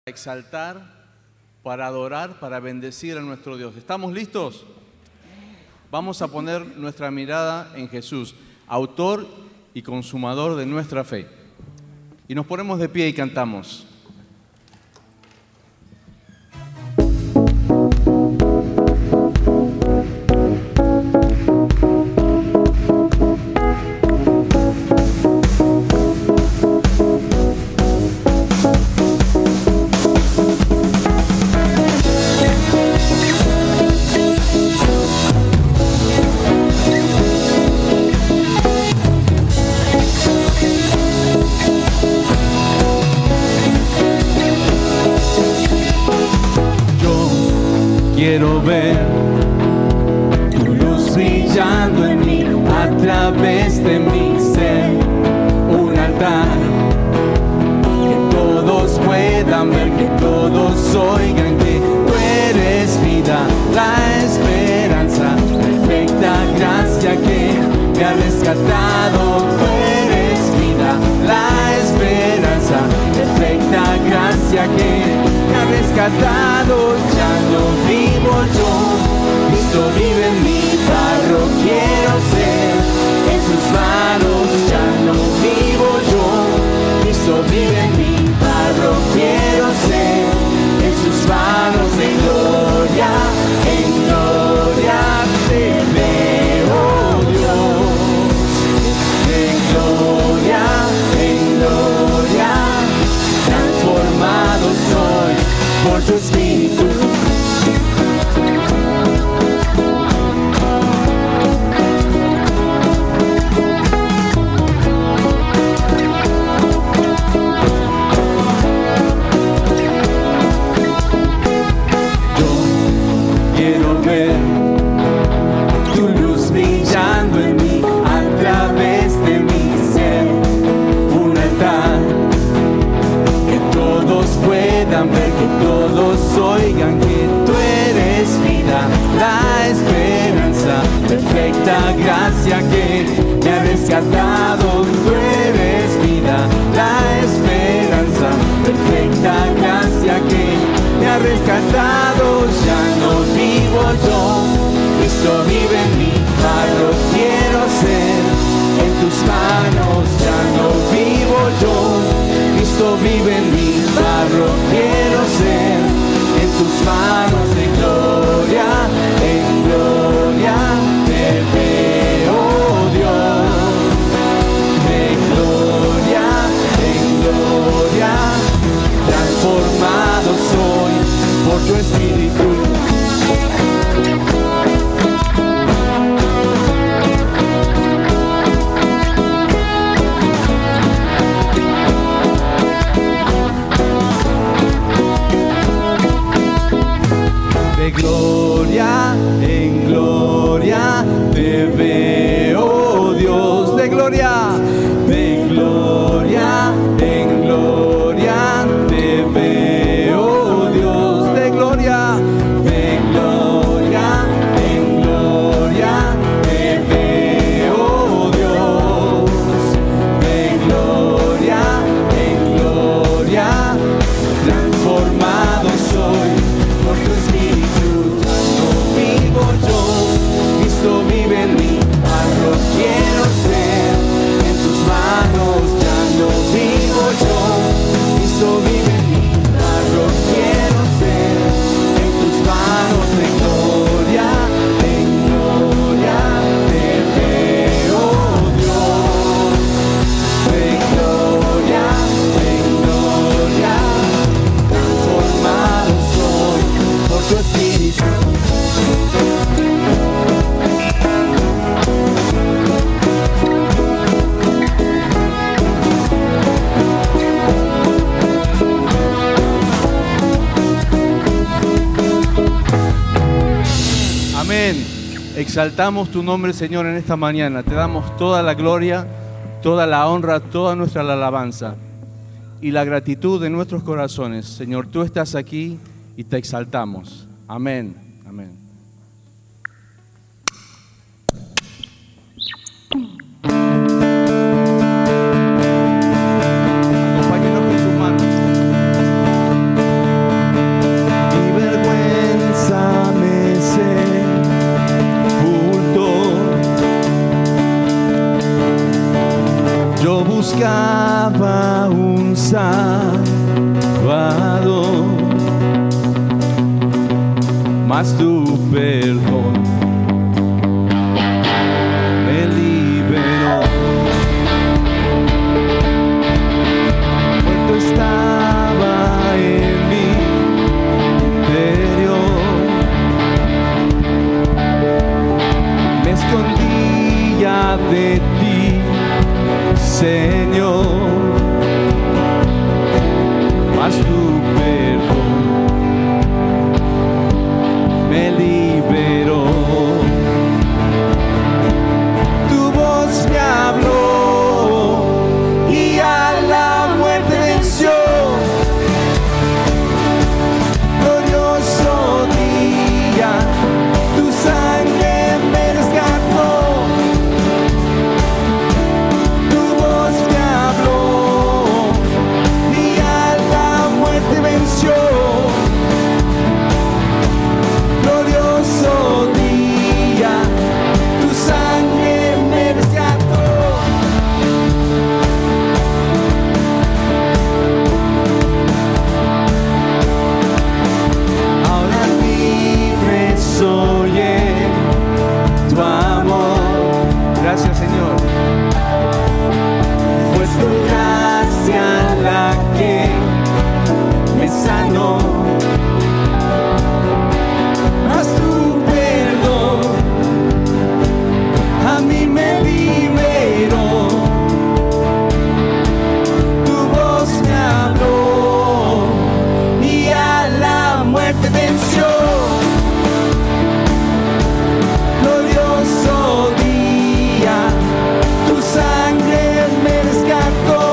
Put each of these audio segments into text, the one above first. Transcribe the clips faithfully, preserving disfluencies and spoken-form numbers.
exaltar, para adorar, para bendecir a nuestro Dios. ¿Estamos listos? Vamos a poner nuestra mirada en Jesús, autor y consumador de nuestra fe. Y nos ponemos de pie y cantamos. Quiero ver tu luz brillando en mí, a través de mi ser, un altar que todos puedan ver, que todos oigan que tú eres vida, la esperanza, perfecta gracia que me ha rescatado. Tú eres vida, la esperanza, perfecta gracia que me ha rescatado. Ya no vivo yo, Cristo vive en mí, barro quiero ser en sus manos. Ya no vivo yo, Cristo vive en mí, barro quiero ser en sus manos. En gloria, en gloria te veo, Dios. En gloria, en gloria, transformado soy por tu Espíritu. Tu luz brillando en mí, a través de mi ser, un altar que todos puedan ver, que todos oigan que tú eres vida, la esperanza, perfecta gracia que me ha rescatado. Tú eres vida, la esperanza, perfecta gracia que me ha rescatado. Ya no vivo yo, Cristo vive en mí, barro quiero ser en tus manos. Ya no vivo yo, Cristo vive en mí, barro quiero ser en tus manos. En gloria, en gloria te veo, Dios. En gloria, en gloria, transformado soy por tu Espíritu. De gloria en gloria te veo, Dios. De gloria, de gloria en gloria te veo, Dios. De gloria, de gloria en gloria te veo, Dios. De gloria en gloria transformado soy por tu Espíritu. Vivo yo, Cristo vive en mí, barro quiero ser en tus manos. Ya no vivo yo, Cristo vive en mí, barro quiero ser en tus manos. En gloria, en gloria te veo, Dios. En gloria, en gloria transformado soy por tu Espíritu. Amén. Exaltamos tu nombre, Señor, en esta mañana. Te damos toda la gloria, toda la honra, toda nuestra alabanza y la gratitud de nuestros corazones. Señor, tú estás aquí y te exaltamos. Amén. Amén. Acompáñenos con sus manos. buscaba un Salvador, mas tu perdón me liberó. Muerto estaba en mi interior, me escondía de ti, Señor, mas tu perdón me liberó. Tu voz me habló y a la muerte venció. Glorioso día, tu sangre me rescató. Tu voz me habló y a la muerte venció. Glorioso día, tu sangre me rescató. Ahora libre soy en tu amor. Gracias, Señor. Fue tu gracia la que me sanó. Mas tu perdón a mí me liberó. Tu voz me habló y a la muerte venció. Glorioso día, tu sangre me rescató.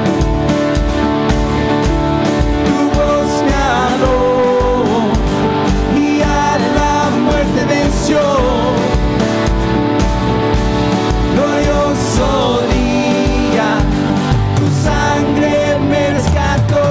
Tu voz me habló y a la muerte venció. Glorioso día, tu sangre me rescató.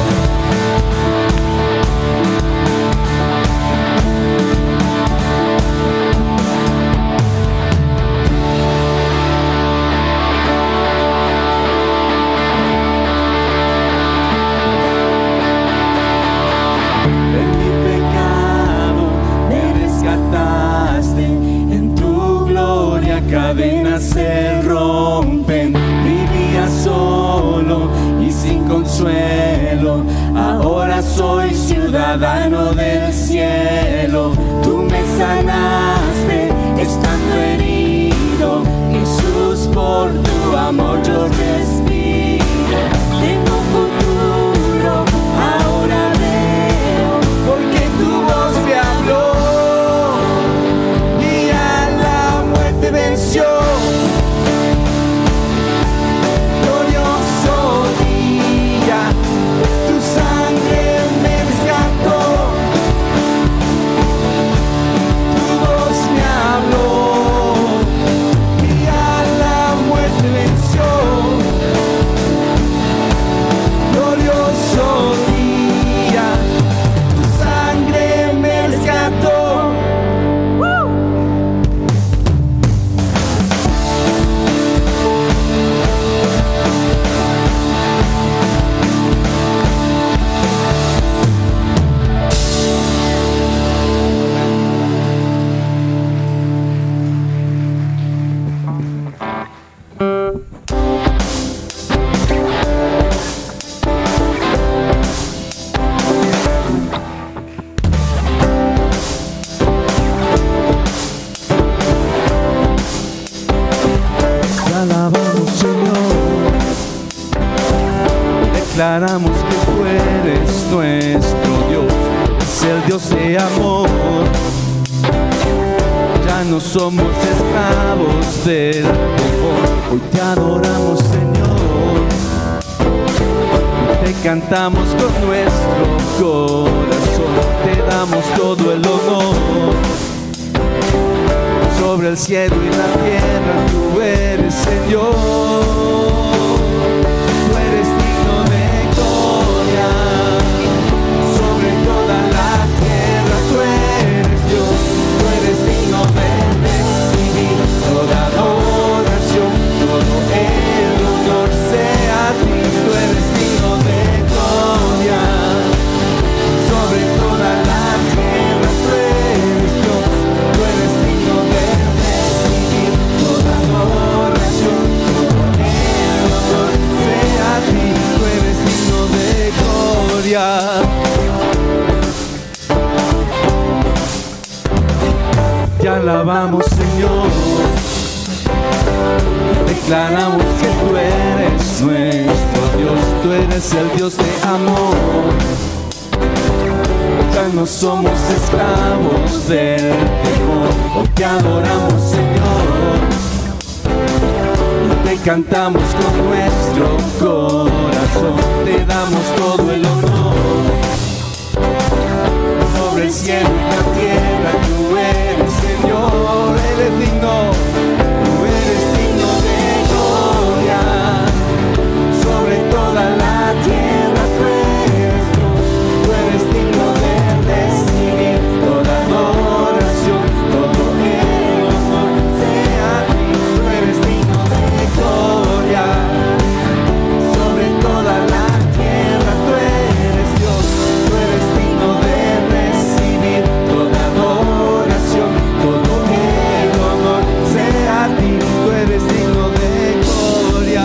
En mi pecado me rescataste, en tu gloria cadenas se rompen. Vivía solo y sin consuelo, ahora soy ciudadano del cielo. Tú me sanaste estando herido, Jesús, por tu amor yo respiro. Tengo futuro, ahora veo, porque tu voz me habló y a la muerte venció. Glorioso día, tu sangre me rescató. Tu voz me habló y a la muerte venció. Glorioso día, tu sangre me rescató. Te alabamos, Señor, declaramos que tú eres nuestro Dios, es el Dios de amor. Ya no somos esclavos del temor, hoy te adoramos, Señor. Te cantamos con nuestro corazón, te damos todo el honor. Sobre el cielo y la tierra tú eres Señor. Tú eres digno de gloria. Sobre toda la tierra tú eres Dios. Tú eres digno de recibir toda adoración, todo el honor. alabamos, Señor. Declaramos que tú eres nuestro Dios, tú eres el Dios de amor. Ya no somos esclavos del temor, hoy te adoramos, Señor. Te cantamos con nuestro corazón, te damos todo el honor. Sobre el cielo y la tierra, tú eres Señor, eres digno, tú eres digno de gloria. Sobre toda la tierra, tú eres Dios, tú eres digno de recibir toda adoración, todo el honor sea a ti, tú eres digno de gloria. Sobre toda la tierra, tú eres Dios, tú eres digno de recibir toda adoración, todo el honor sea a ti, tú eres digno de gloria.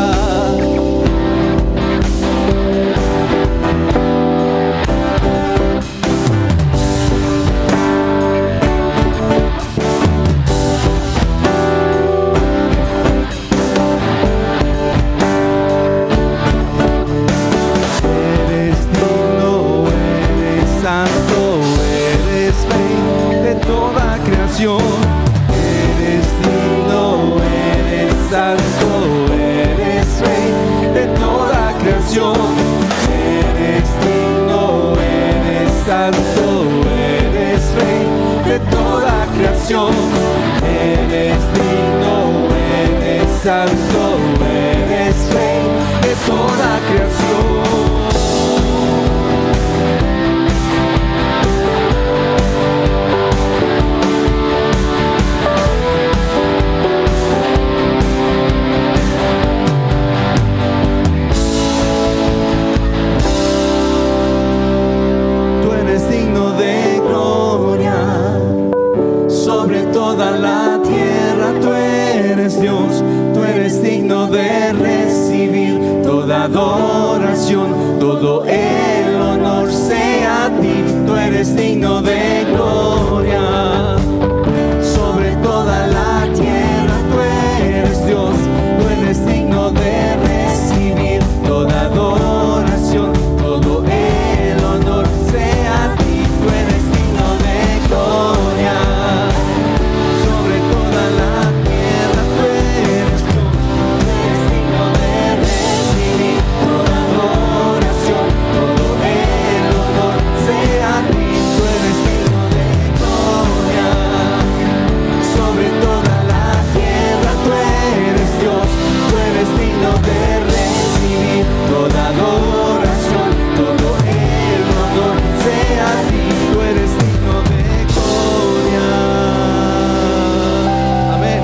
Eres digno, eres santo, eres rey de toda creación. Eres digno, eres santo, eres rey de toda creación. Eres digno, eres santo, eres rey de toda creación. Eres digno, eres santo, eres rey de toda creación. Tú eres digno de gloria. Sobre toda la tierra, tú eres Dios, tú eres digno de recibir toda adoración, todo el honor sea a ti, tú eres digno de gloria. Sobre toda la tierra, tú eres Dios, tú eres digno de recibir toda adoración, todo el honor sea a ti, tú eres digno de gloria. Sobre toda la tierra, tú eres Dios, tú eres digno de recibir toda adoración, todo el honor sea a ti, tú eres digno de gloria. Sobre toda la tierra, tú eres Dios, tú eres digno de recibir toda adoración, todo el honor sea a ti, tú eres digno de gloria. Amén.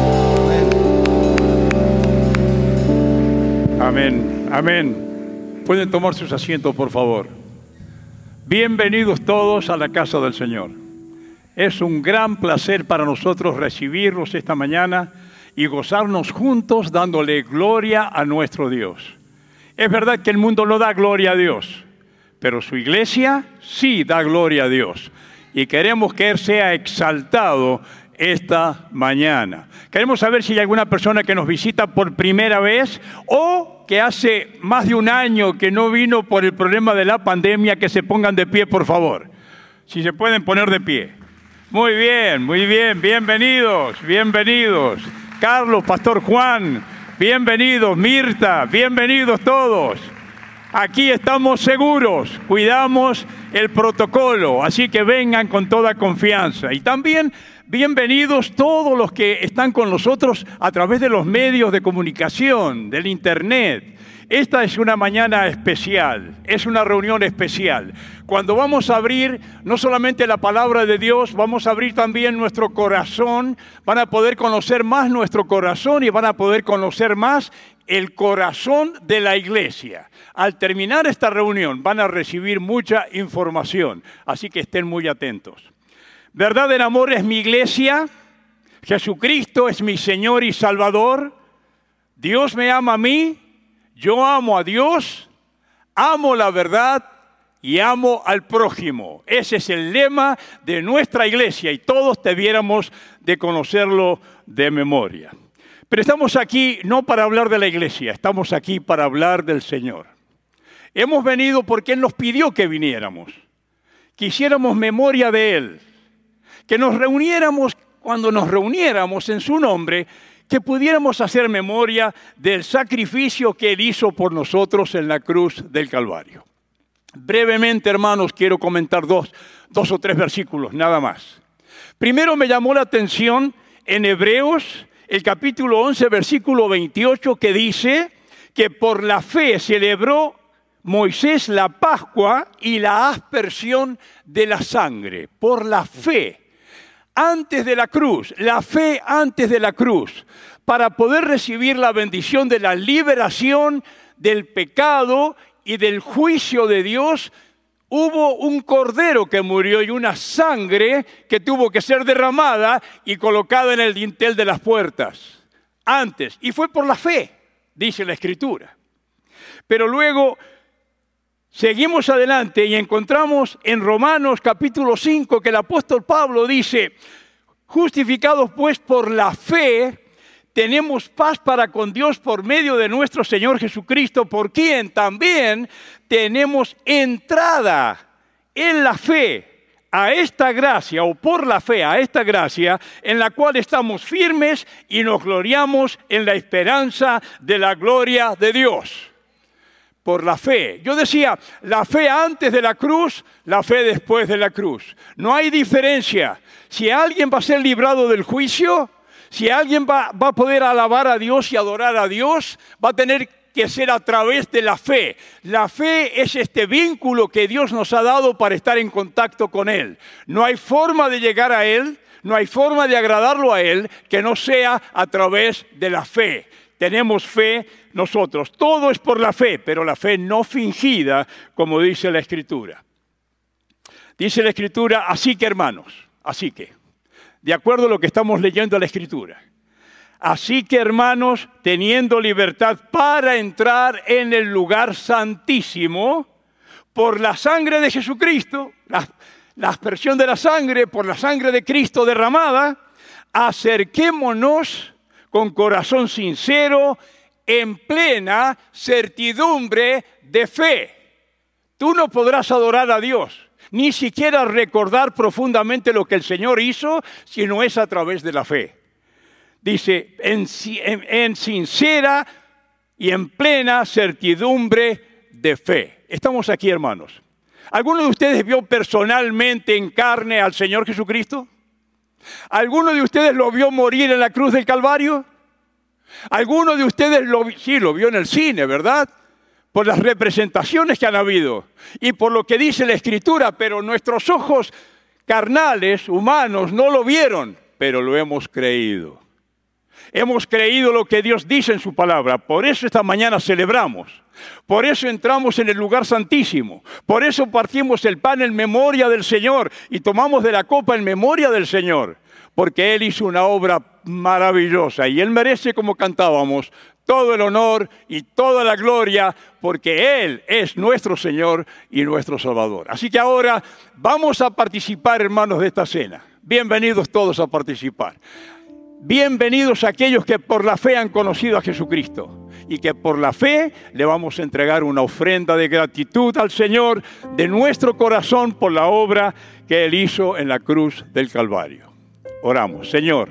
Amén, amén. Pueden tomar sus asientos, por favor. Bienvenidos todos a la casa del Señor. Es un gran placer para nosotros recibirlos esta mañana y gozarnos juntos dándole gloria a nuestro Dios. Es verdad que el mundo no da gloria a Dios, pero su iglesia sí da gloria a Dios. Y queremos que Él sea exaltado esta mañana. Queremos saber si hay alguna persona que nos visita por primera vez o que hace más de un año que no vino por el problema de la pandemia, que se pongan de pie, por favor. Si se pueden poner de pie. Muy bien, muy bien, bienvenidos, bienvenidos. Carlos, Pastor Juan, bienvenidos. Mirta, bienvenidos todos. Aquí estamos seguros, cuidamos el protocolo, así que vengan con toda confianza. Y también bienvenidos todos los que están con nosotros a través de los medios de comunicación, del internet. Esta es una mañana especial, es una reunión especial. Cuando vamos a abrir no solamente la palabra de Dios, vamos a abrir también nuestro corazón. Van a poder conocer más nuestro corazón y van a poder conocer más el corazón de la iglesia. Al terminar esta reunión van a recibir mucha información, así que estén muy atentos. Verdad en Amor es mi iglesia, Jesucristo es mi Señor y Salvador, Dios me ama a mí, yo amo a Dios, amo la verdad y amo al prójimo. Ese es el lema de nuestra iglesia y todos debiéramos de conocerlo de memoria. Pero estamos aquí no para hablar de la iglesia, estamos aquí para hablar del Señor. Hemos venido porque Él nos pidió que viniéramos, que hiciéramos memoria de Él, que nos reuniéramos cuando nos reuniéramos en su nombre, que pudiéramos hacer memoria del sacrificio que Él hizo por nosotros en la cruz del Calvario. Brevemente, hermanos, quiero comentar dos, dos o tres versículos, nada más. Primero me llamó la atención en Hebreos, el capítulo once, versículo veintiocho, que dice que por la fe celebró Moisés la Pascua y la aspersión de la sangre. Por la fe, antes de la cruz, la fe antes de la cruz, para poder recibir la bendición de la liberación del pecado y del juicio de Dios, hubo un cordero que murió y una sangre que tuvo que ser derramada y colocada en el dintel de las puertas. Antes, y fue por la fe, dice la Escritura. Pero luego seguimos adelante y encontramos en Romanos capítulo cinco que el apóstol Pablo dice: justificados pues por la fe, tenemos paz para con Dios por medio de nuestro Señor Jesucristo, por quien también tenemos entrada en la fe a esta gracia, o por la fe a esta gracia, en la cual estamos firmes y nos gloriamos en la esperanza de la gloria de Dios. Por la fe. Yo decía, la fe antes de la cruz, la fe después de la cruz. No hay diferencia. Si alguien va a ser librado del juicio, si alguien va, va a poder alabar a Dios y adorar a Dios, va a tener que ser a través de la fe. La fe es este vínculo que Dios nos ha dado para estar en contacto con Él. No hay forma de llegar a Él, no hay forma de agradarlo a Él que no sea a través de la fe. Tenemos fe nosotros. Todo es por la fe, pero la fe no fingida, como dice la Escritura. Dice la Escritura, así que hermanos, así que, de acuerdo a lo que estamos leyendo en la Escritura. Así que hermanos, teniendo libertad para entrar en el lugar santísimo, por la sangre de Jesucristo, la, la aspersión de la sangre, por la sangre de Cristo derramada, acerquémonos con corazón sincero, en plena certidumbre de fe. Tú no podrás adorar a Dios, ni siquiera recordar profundamente lo que el Señor hizo, si no es a través de la fe. Dice, en, en, en sincera y en plena certidumbre de fe. Estamos aquí, hermanos. ¿Alguno de ustedes vio personalmente en carne al Señor Jesucristo? ¿Alguno de ustedes lo vio morir en la cruz del Calvario? ¿Alguno de ustedes lo vio? Sí, lo vio en el cine, ¿verdad? Por las representaciones que han habido y por lo que dice la Escritura, pero nuestros ojos carnales, humanos, no lo vieron, pero lo hemos creído. Hemos creído lo que Dios dice en su palabra. Por eso esta mañana celebramos. Por eso entramos en el lugar santísimo. Por eso partimos el pan en memoria del Señor y tomamos de la copa en memoria del Señor. Porque Él hizo una obra maravillosa y Él merece, como cantábamos, todo el honor y toda la gloria, porque Él es nuestro Señor y nuestro Salvador. Así que ahora vamos a participar, hermanos, de esta cena. Bienvenidos todos a participar. Bienvenidos aquellos que por la fe han conocido a Jesucristo y que por la fe le vamos a entregar una ofrenda de gratitud al Señor de nuestro corazón por la obra que Él hizo en la cruz del Calvario. Oramos. Señor,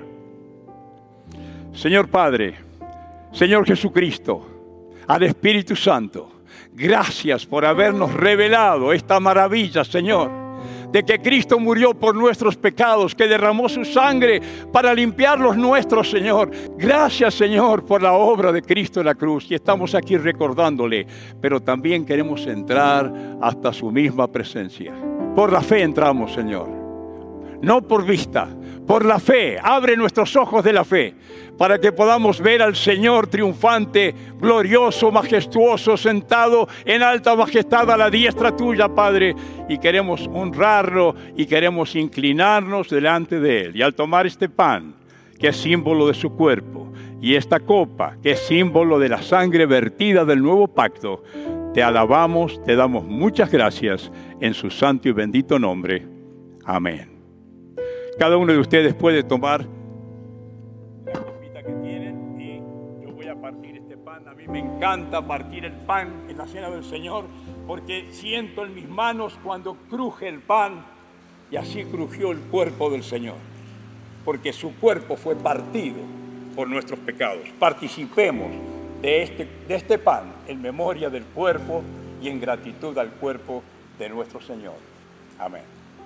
Señor Padre, Señor Jesucristo, al Espíritu Santo, gracias por habernos revelado esta maravilla, Señor, de que Cristo murió por nuestros pecados, que derramó su sangre para limpiar los nuestros, Señor. Gracias, Señor, por la obra de Cristo en la cruz. Y estamos aquí recordándole, pero también queremos entrar hasta su misma presencia. Por la fe entramos, Señor. No por vista, por la fe. Abre nuestros ojos de la fe para que podamos ver al Señor triunfante, glorioso, majestuoso, sentado en alta majestad a la diestra tuya, Padre. Y queremos honrarlo y queremos inclinarnos delante de Él. Y al tomar este pan, que es símbolo de su cuerpo, y esta copa, que es símbolo de la sangre vertida del nuevo pacto, Te alabamos, te damos muchas gracias en su santo y bendito nombre. Amén. Cada uno de ustedes puede tomar la copita que tienen y yo voy a partir este pan. A mí me encanta partir el pan en la cena del Señor porque siento en mis manos cuando cruje el pan y así crujió el cuerpo del Señor. Porque su cuerpo fue partido por nuestros pecados. Participemos de este, de este pan en memoria del cuerpo y en gratitud al cuerpo de nuestro Señor. Amén.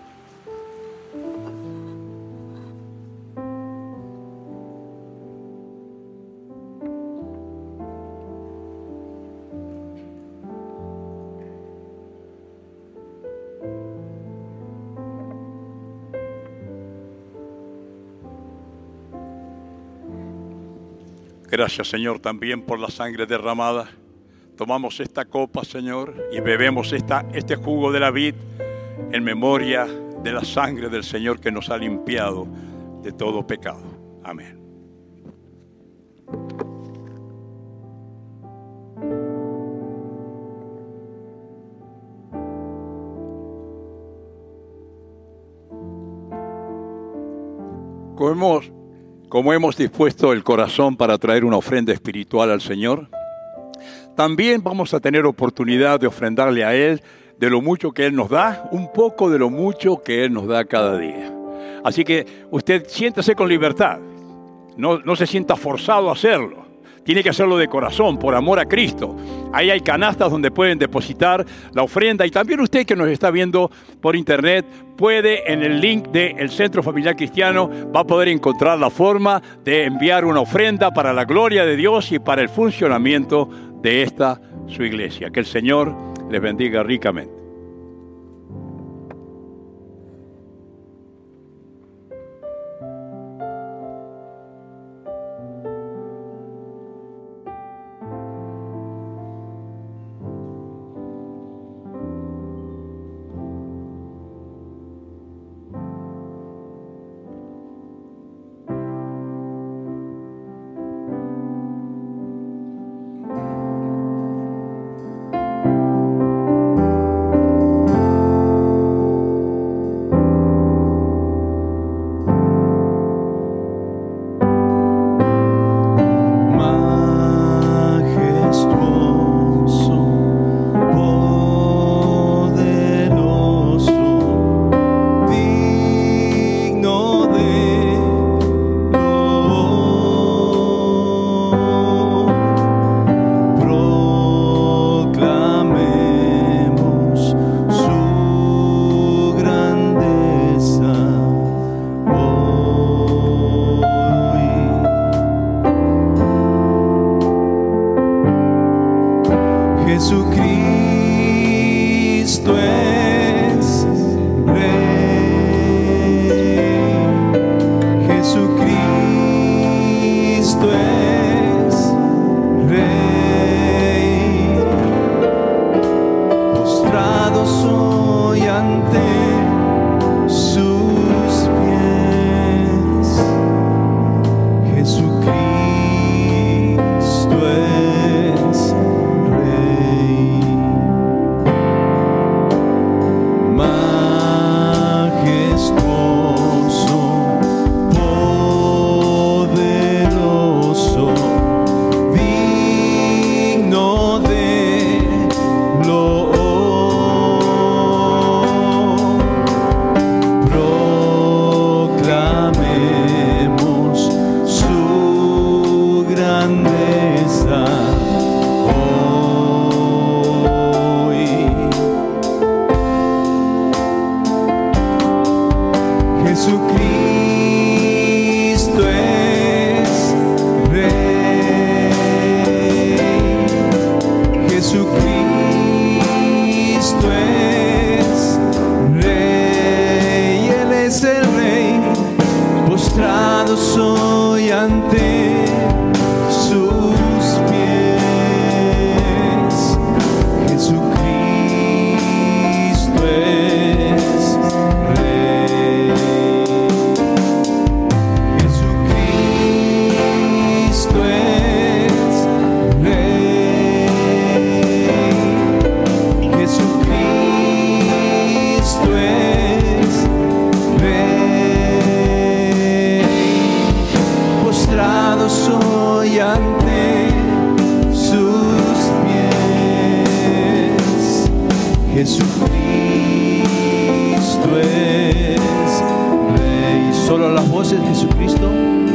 Gracias, Señor, también por la sangre derramada. Tomamos esta copa, Señor, y bebemos esta, este jugo de la vid en memoria de la sangre del Señor que nos ha limpiado de todo pecado. Amén. Como hemos Como hemos dispuesto el corazón para traer una ofrenda espiritual al Señor, también vamos a tener oportunidad de ofrendarle a Él de lo mucho que Él nos da, un poco de lo mucho que Él nos da cada día. Así que usted siéntase con libertad, no, no se sienta forzado a hacerlo. Tiene que hacerlo de corazón, por amor a Cristo. Ahí hay canastas donde pueden depositar la ofrenda. Y también usted que nos está viendo por internet, puede en el link del Centro Familiar Cristiano, va a poder encontrar la forma de enviar una ofrenda para la gloria de Dios y para el funcionamiento de esta su iglesia. Que el Señor les bendiga ricamente. voces, Jesucristo.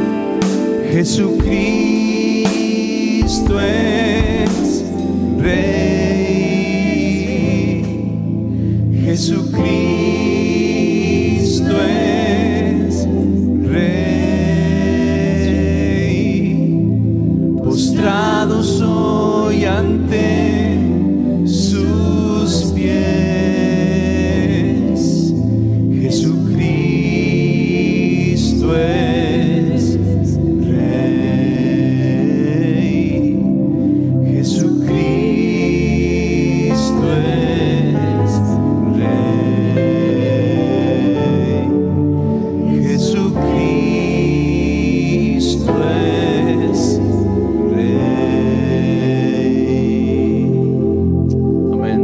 Jesucristo es Rey. Jesucristo es Rey. Postrado soy ante sus pies. Jesucristo es Rey. Jesucristo es Rey. Jesucristo es Rey. Amén.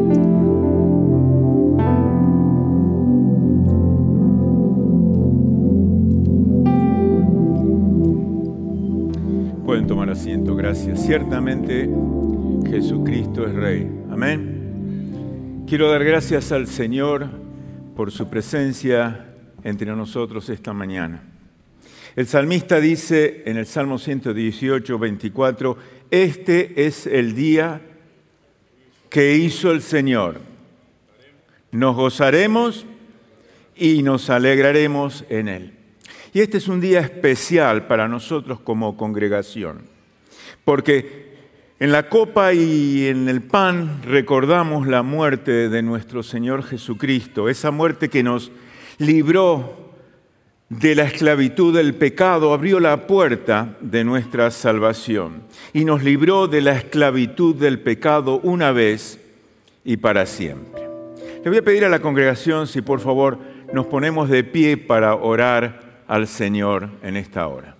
Pueden tomar asiento, gracias. Ciertamente Jesucristo es Rey. Amén. Quiero dar gracias al Señor por su presencia entre nosotros esta mañana. El salmista dice en el Salmo ciento dieciocho, veinticuatro, este es el día que hizo el Señor. Nos gozaremos y nos alegraremos en él. Y este es un día especial para nosotros como congregación, porque en la copa y en el pan recordamos la muerte de nuestro Señor Jesucristo, esa muerte que nos libró de la esclavitud del pecado, abrió la puerta de nuestra salvación y nos libró de la esclavitud del pecado una vez y para siempre. Le voy a pedir a la congregación si por favor nos ponemos de pie para orar al Señor en esta hora.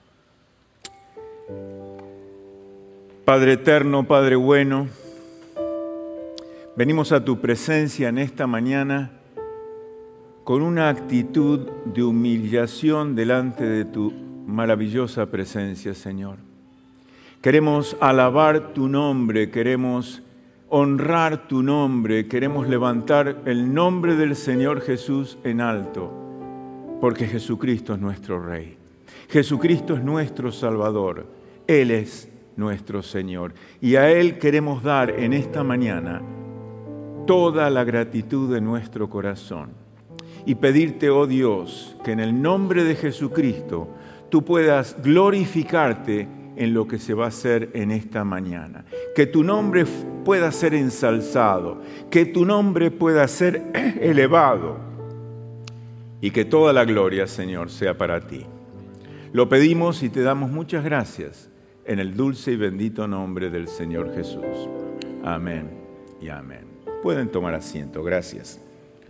Padre eterno, Padre bueno, venimos a tu presencia en esta mañana con una actitud de humillación delante de tu maravillosa presencia, Señor. Queremos alabar tu nombre, queremos honrar tu nombre, queremos levantar el nombre del Señor Jesús en alto, porque Jesucristo es nuestro Rey. Jesucristo es nuestro Salvador. Él es nuestro Señor. Y a Él queremos dar en esta mañana toda la gratitud de nuestro corazón. Y pedirte, oh Dios, que en el nombre de Jesucristo tú puedas glorificarte en lo que se va a hacer en esta mañana. Que tu nombre pueda ser ensalzado, que tu nombre pueda ser elevado y que toda la gloria, Señor, sea para ti. Lo pedimos y te damos muchas gracias en el dulce y bendito nombre del Señor Jesús. Amén y amén. Pueden tomar asiento, gracias.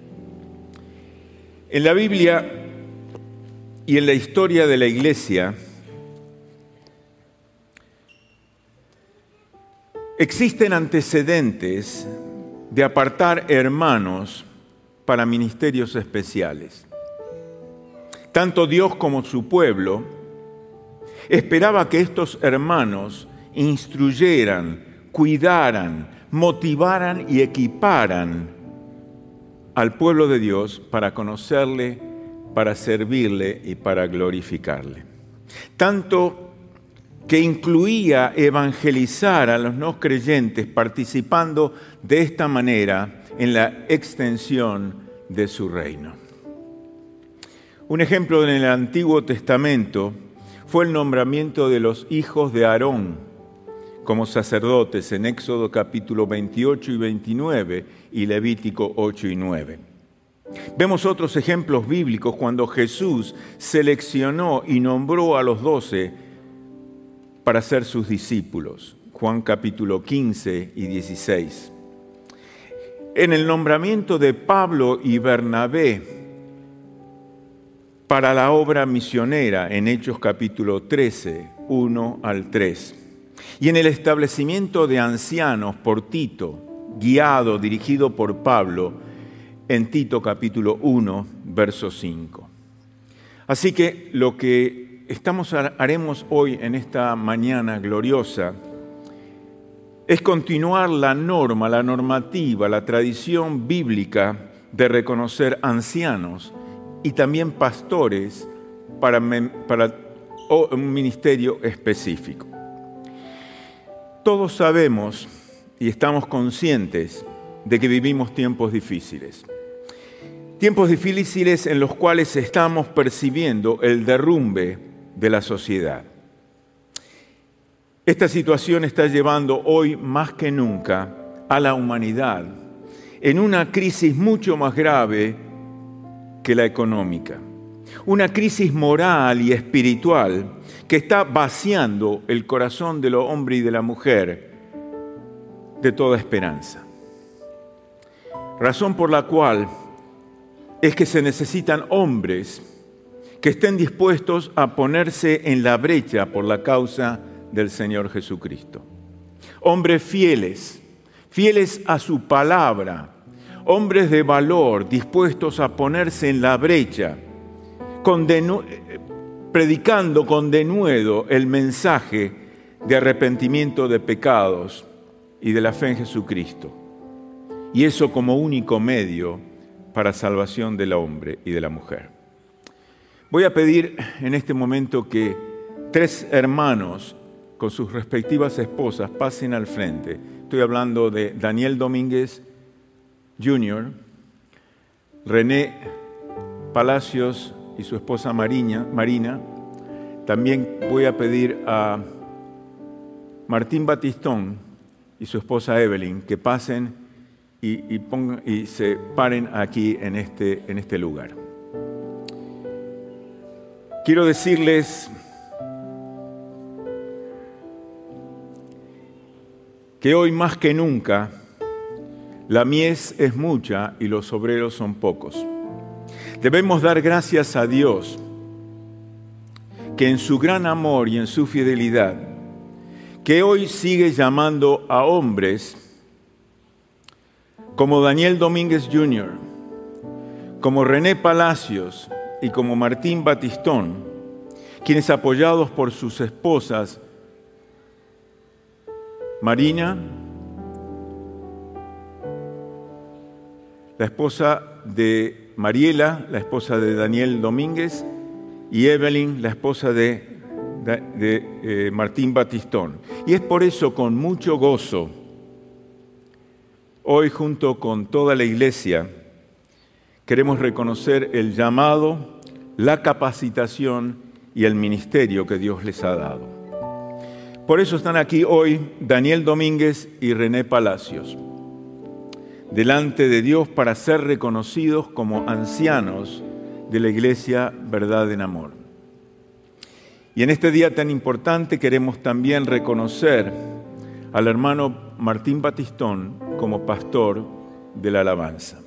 En la Biblia y en la historia de la Iglesia existen antecedentes de apartar hermanos para ministerios especiales. Tanto Dios como su pueblo esperaba que estos hermanos instruyeran, cuidaran, motivaran y equiparan al pueblo de Dios para conocerle, para servirle y para glorificarle. Tanto que incluía evangelizar a los no creyentes, participando de esta manera en la extensión de su reino. Un ejemplo en el Antiguo Testamento fue el nombramiento de los hijos de Aarón como sacerdotes en Éxodo capítulo veintiocho y veintinueve y Levítico ocho y nueve. Vemos otros ejemplos bíblicos cuando Jesús seleccionó y nombró a los doce para ser sus discípulos. Juan capítulo quince y dieciséis. En el nombramiento de Pablo y Bernabé para la obra misionera en Hechos capítulo trece, uno al tres. Y en el establecimiento de ancianos por Tito, guiado, dirigido por Pablo, en Tito capítulo uno, verso cinco. Así que lo que estamos haremos hoy en esta mañana gloriosa es continuar la norma, la normativa, la tradición bíblica de reconocer ancianos y también pastores para, para un ministerio específico. Todos sabemos y estamos conscientes de que vivimos tiempos difíciles. Tiempos difíciles en los cuales estamos percibiendo el derrumbe de la sociedad. Esta situación está llevando hoy más que nunca a la humanidad en una crisis mucho más grave que la económica. Una crisis moral y espiritual que está vaciando el corazón del hombre y de la mujer de toda esperanza. Razón por la cual es que se necesitan hombres que estén dispuestos a ponerse en la brecha por la causa del Señor Jesucristo. Hombres fieles, fieles a su palabra, hombres de valor, dispuestos a ponerse en la brecha, con denu- predicando con denuedo el mensaje de arrepentimiento de pecados y de la fe en Jesucristo. Y eso como único medio para salvación del hombre y de la mujer. Voy a pedir en este momento que tres hermanos con sus respectivas esposas pasen al frente. Estoy hablando de Daniel Domínguez junior, René Palacios y su esposa Marina, Marina. También voy a pedir a Martín Batistón y su esposa Evelyn que pasen y, y, pongan, y se paren aquí en este, en este lugar. Quiero decirles que hoy más que nunca la mies es mucha y los obreros son pocos. Debemos dar gracias a Dios que en su gran amor y en su fidelidad, que hoy sigue llamando a hombres como Daniel Domínguez junior, como René Palacios y como Martín Batistón, quienes apoyados por sus esposas, Marina, la esposa de Mariela, la esposa de Daniel Domínguez, y Evelyn, la esposa de, de, de eh, Martín Batistón. Y es por eso con mucho gozo, hoy junto con toda la iglesia, queremos reconocer el llamado, la capacitación y el ministerio que Dios les ha dado. Por eso están aquí hoy Daniel Domínguez y René Palacios, delante de Dios para ser reconocidos como ancianos de la Iglesia Verdad en Amor. Y en este día tan importante queremos también reconocer al hermano Martín Batistón como pastor de la alabanza.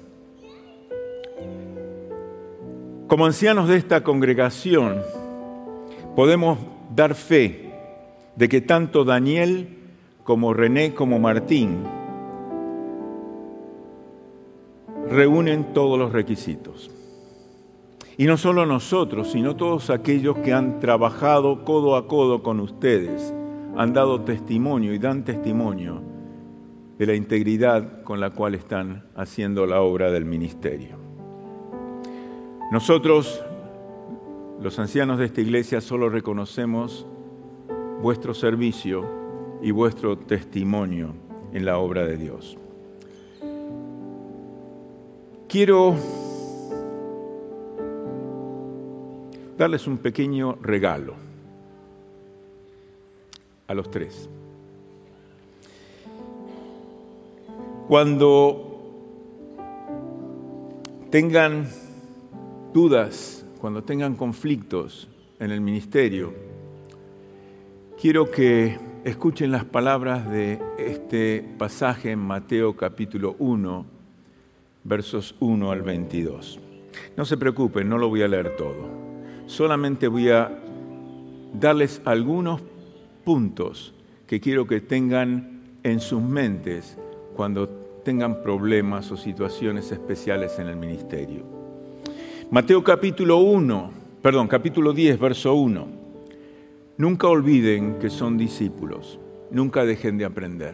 Como ancianos de esta congregación, podemos dar fe de que tanto Daniel como René como Martín reúnen todos los requisitos. Y no solo nosotros, sino todos aquellos que han trabajado codo a codo con ustedes, han dado testimonio y dan testimonio de la integridad con la cual están haciendo la obra del ministerio. Nosotros, los ancianos de esta iglesia, solo reconocemos vuestro servicio y vuestro testimonio en la obra de Dios. Quiero darles un pequeño regalo a los tres. Cuando tengan dudas, cuando tengan conflictos en el ministerio, quiero que escuchen las palabras de este pasaje en Mateo capítulo uno, versos uno al veintidós. No se preocupen, no lo voy a leer todo. Solamente voy a darles algunos puntos que quiero que tengan en sus mentes cuando tengan problemas o situaciones especiales en el ministerio. Mateo capítulo uno, perdón, capítulo diez, verso uno. Nunca olviden que son discípulos, nunca dejen de aprender.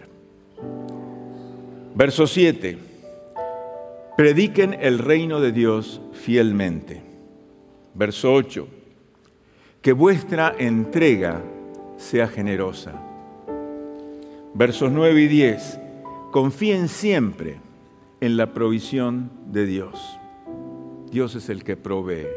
Verso siete. Prediquen el reino de Dios fielmente. Verso ocho. que vuestra entrega sea generosa. Versos nueve y diez. Confíen siempre en la provisión de Dios. Dios es el que provee.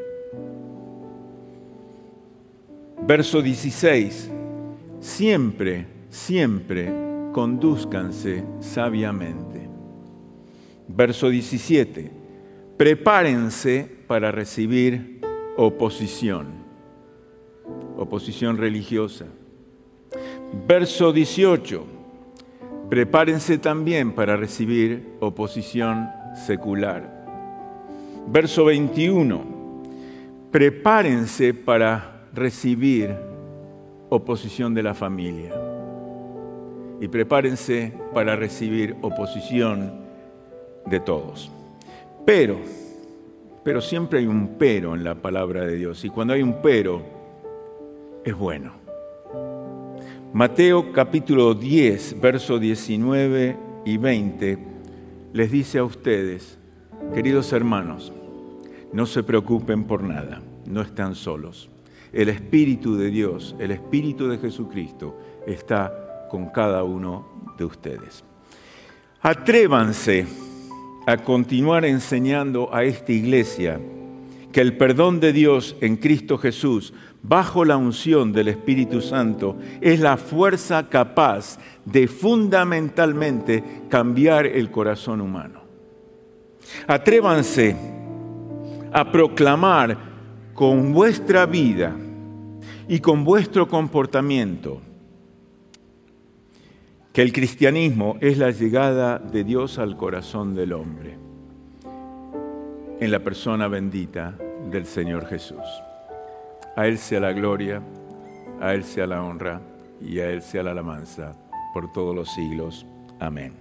Verso dieciséis. Siempre, siempre condúzcanse sabiamente. Verso diecisiete. Prepárense para recibir oposición, oposición religiosa. Verso dieciocho. Prepárense también para recibir oposición secular. Verso veintiuno. Prepárense para recibir oposición de la familia. Y prepárense para recibir oposición de todos. Pero, pero siempre hay un pero en la palabra de Dios. Y cuando hay un pero, es bueno. Mateo capítulo diez, versos diecinueve y veinte, les dice a ustedes, queridos hermanos, no se preocupen por nada, no están solos. El Espíritu de Dios, el Espíritu de Jesucristo está con cada uno de ustedes. Atrévanse a continuar enseñando a esta iglesia que el perdón de Dios en Cristo Jesús, bajo la unción del Espíritu Santo, es la fuerza capaz de fundamentalmente cambiar el corazón humano. Atrévanse a proclamar con vuestra vida y con vuestro comportamiento que el cristianismo es la llegada de Dios al corazón del hombre, en la persona bendita del Señor Jesús. A Él sea la gloria, a Él sea la honra y a Él sea la alabanza por todos los siglos. Amén.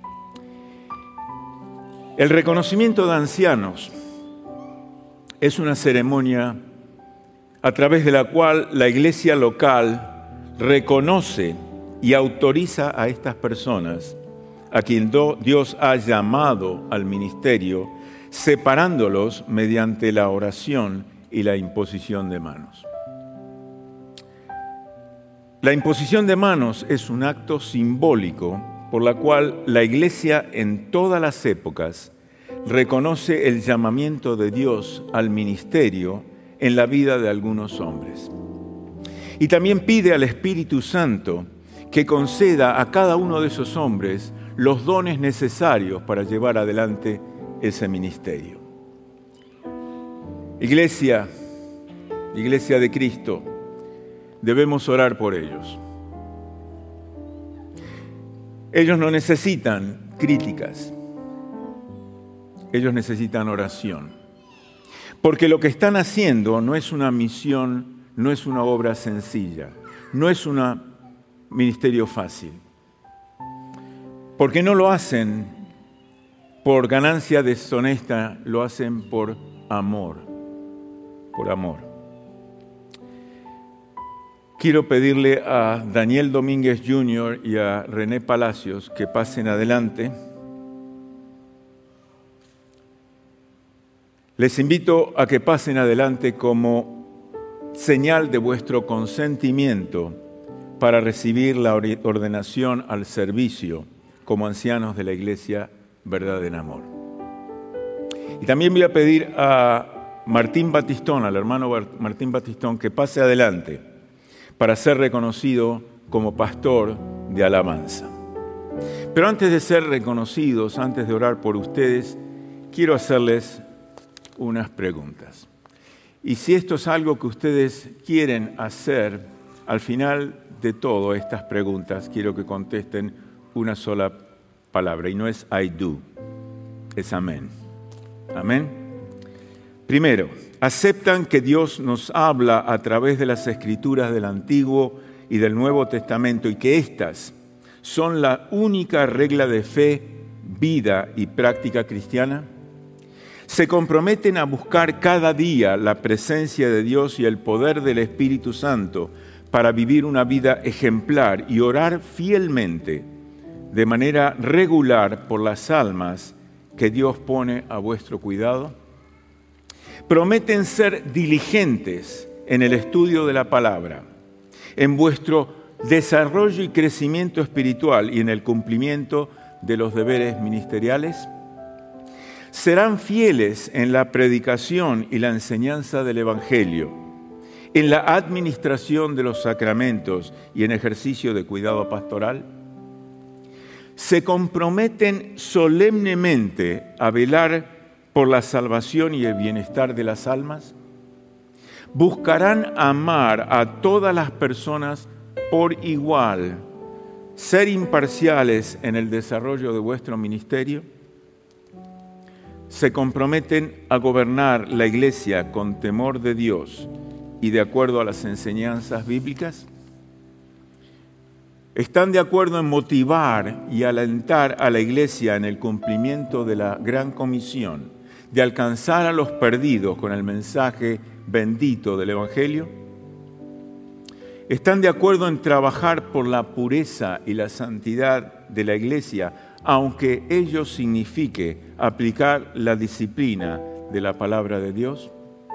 El reconocimiento de ancianos es una ceremonia a través de la cual la iglesia local reconoce y autoriza a estas personas, a quien Dios ha llamado al ministerio, separándolos mediante la oración y la imposición de manos. La imposición de manos es un acto simbólico por la cual la iglesia en todas las épocas reconoce el llamamiento de Dios al ministerio en la vida de algunos hombres. Y también pide al Espíritu Santo que conceda a cada uno de esos hombres los dones necesarios para llevar adelante ese ministerio. Iglesia, Iglesia de Cristo, debemos orar por ellos. Ellos no necesitan críticas, ellos necesitan oración. Porque lo que están haciendo no es una misión, no es una obra sencilla, no es un ministerio fácil. Porque no lo hacen por ganancia deshonesta, lo hacen por amor, por amor. Quiero pedirle a Daniel Domínguez junior y a René Palacios que pasen adelante. Les invito a que pasen adelante como señal de vuestro consentimiento para recibir la ordenación al servicio como ancianos de la Iglesia Verdad en Amor. Y también voy a pedir a Martín Batistón, al hermano Martín Batistón, que pase adelante para ser reconocido como pastor de alabanza. Pero antes de ser reconocidos, antes de orar por ustedes, quiero hacerles unas preguntas. Y si esto es algo que ustedes quieren hacer, al final de todo estas preguntas, quiero que contesten una sola palabra, y no es I do, es amén. Amén. Primero, ¿aceptan que Dios nos habla a través de las Escrituras del Antiguo y del Nuevo Testamento y que éstas son la única regla de fe, vida y práctica cristiana? ¿Se comprometen a buscar cada día la presencia de Dios y el poder del Espíritu Santo para vivir una vida ejemplar y orar fielmente de manera regular por las almas que Dios pone a vuestro cuidado? ¿Prometen ser diligentes en el estudio de la palabra, en vuestro desarrollo y crecimiento espiritual y en el cumplimiento de los deberes ministeriales? ¿Serán fieles en la predicación y la enseñanza del Evangelio, en la administración de los sacramentos y en ejercicio de cuidado pastoral? ¿Se comprometen solemnemente a velar por la salvación y el bienestar de las almas? ¿Buscarán amar a todas las personas por igual, ser imparciales en el desarrollo de vuestro ministerio? ¿Se comprometen a gobernar la Iglesia con temor de Dios y de acuerdo a las enseñanzas bíblicas? ¿Están de acuerdo en motivar y alentar a la Iglesia en el cumplimiento de la gran comisión de alcanzar a los perdidos con el mensaje bendito del Evangelio? ¿Están de acuerdo en trabajar por la pureza y la santidad de la Iglesia, aunque ello signifique aplicar la disciplina de la palabra de Dios?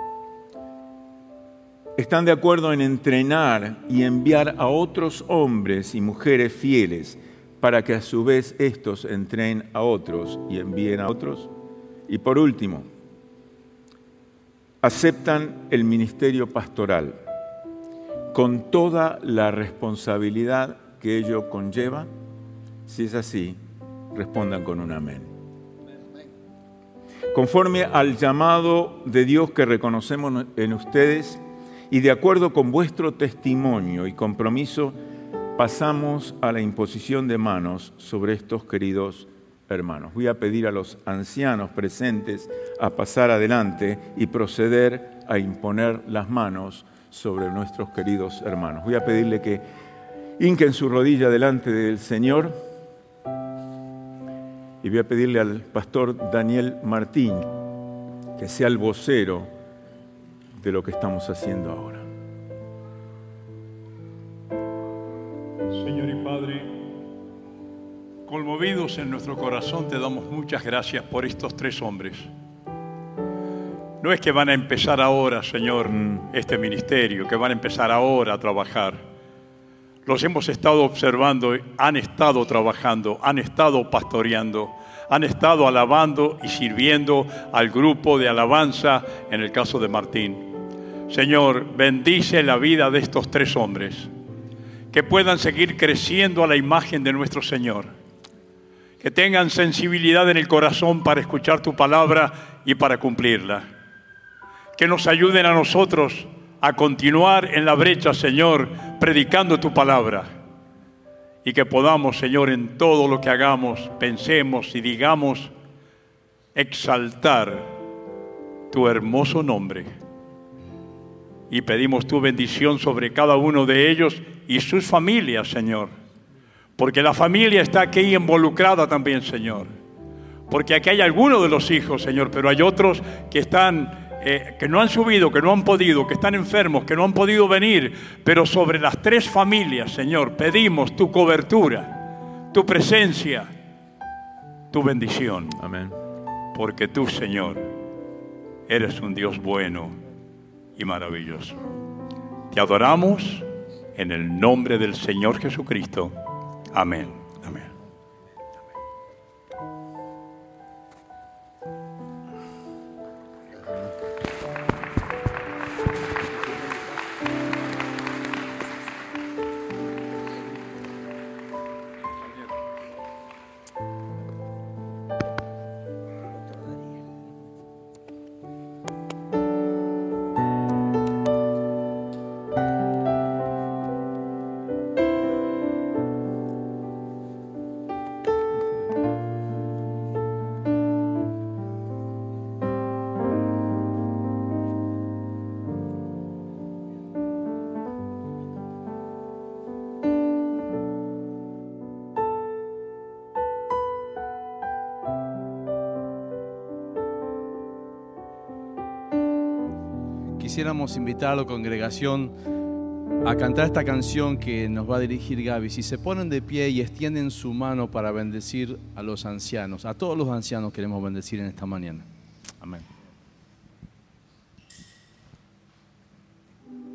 ¿Están de acuerdo en entrenar y enviar a otros hombres y mujeres fieles para que a su vez estos entrenen a otros y envíen a otros? Y por último, ¿aceptan el ministerio pastoral con toda la responsabilidad que ello conlleva? Si es así, respondan con un amén. Conforme al llamado de Dios que reconocemos en ustedes y de acuerdo con vuestro testimonio y compromiso, pasamos a la imposición de manos sobre estos queridos hermanos. Voy a pedir a los ancianos presentes a pasar adelante y proceder a imponer las manos sobre nuestros queridos hermanos. Voy a pedirle que hinquen su rodilla delante del Señor y voy a pedirle al pastor Daniel Martín que sea el vocero de lo que estamos haciendo ahora. Señor y Padre, conmovidos en nuestro corazón, te damos muchas gracias por estos tres hombres. No es que van a empezar ahora, Señor, mm. este ministerio, que van a empezar ahora a trabajar. Los hemos estado observando, han estado trabajando, han estado pastoreando, han estado alabando y sirviendo al grupo de alabanza, en el caso de Martín. Señor, bendice la vida de estos tres hombres, que puedan seguir creciendo a la imagen de nuestro Señor, que tengan sensibilidad en el corazón para escuchar tu palabra y para cumplirla, que nos ayuden a nosotros a continuar en la brecha, Señor, predicando tu palabra, y que podamos, Señor, en todo lo que hagamos, pensemos y digamos, exaltar tu hermoso nombre. Y pedimos tu bendición sobre cada uno de ellos y sus familias, Señor. Porque la familia está aquí involucrada también, Señor. Porque aquí hay algunos de los hijos, Señor, pero hay otros que están, eh, que no han subido, que no han podido, que están enfermos, que no han podido venir. Pero sobre las tres familias, Señor, pedimos tu cobertura, tu presencia, tu bendición. Amén. Porque tú, Señor, eres un Dios bueno y maravilloso. Te adoramos en el nombre del Señor Jesucristo. Amén. Amén. Quisiéramos invitar a la congregación a cantar esta canción que nos va a dirigir Gaby. Si se ponen de pie y extienden su mano para bendecir a los ancianos, a todos los ancianos queremos bendecir en esta mañana. Amén.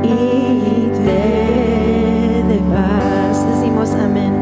y te dé paz. Decimos amén.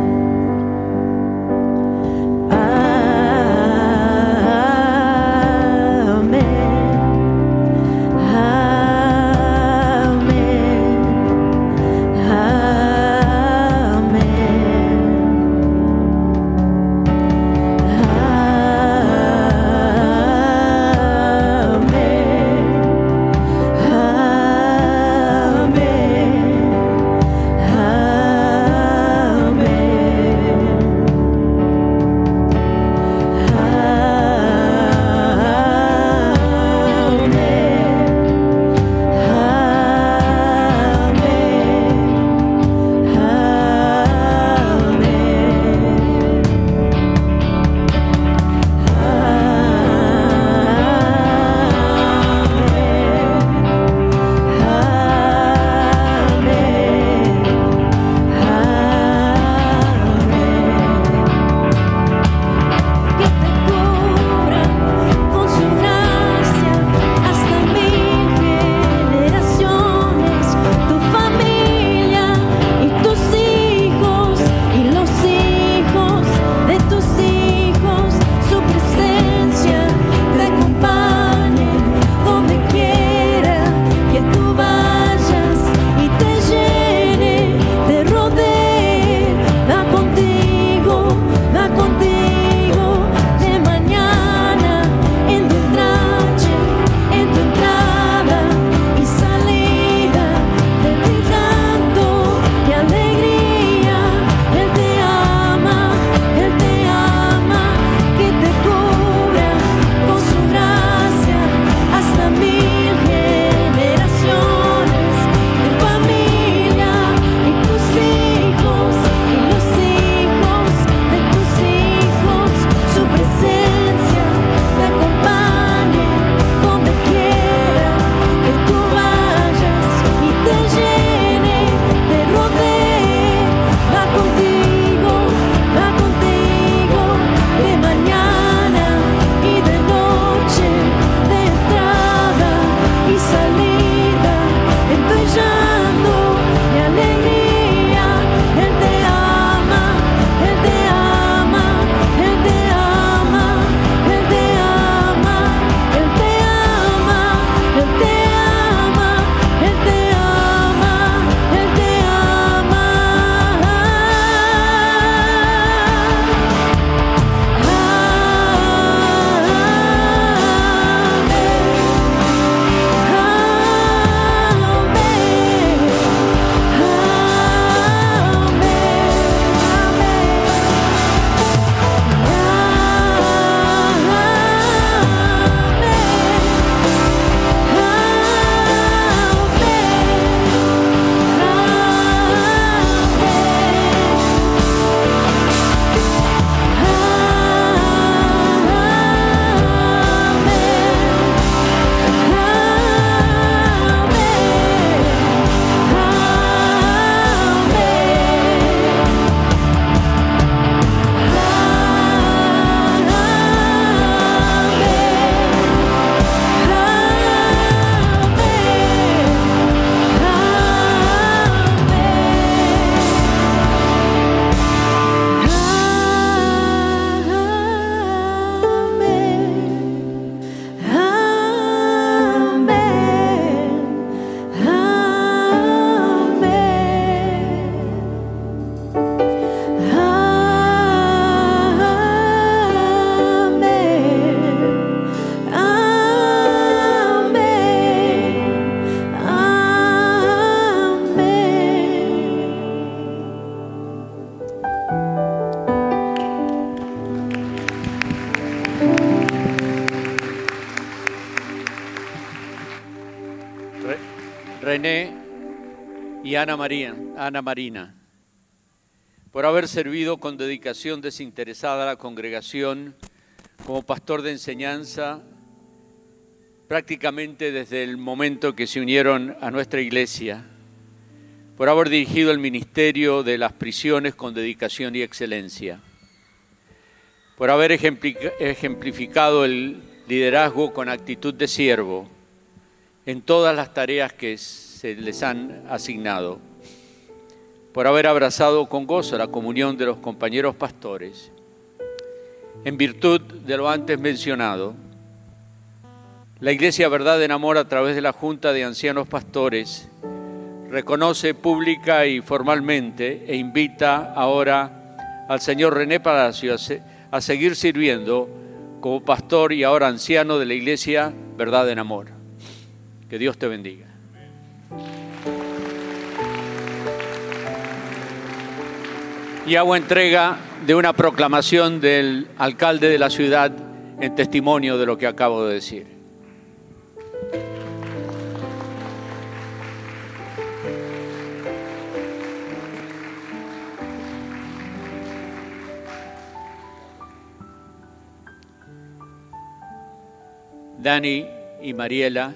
René y Ana, María, Ana Marina, por haber servido con dedicación desinteresada a la congregación como pastor de enseñanza prácticamente desde el momento que se unieron a nuestra iglesia, por haber dirigido el ministerio de las prisiones con dedicación y excelencia, por haber ejemplificado el liderazgo con actitud de siervo en todas las tareas que se les han asignado, por haber abrazado con gozo la comunión de los compañeros pastores. En virtud de lo antes mencionado, la Iglesia Verdad en Amor, a través de la Junta de Ancianos Pastores, reconoce pública y formalmente e invita ahora al señor René Palacio a, se, a seguir sirviendo como pastor y ahora anciano de la Iglesia Verdad en Amor. Que Dios te bendiga. Y hago entrega de una proclamación del alcalde de la ciudad en testimonio de lo que acabo de decir. Dani y Mariela,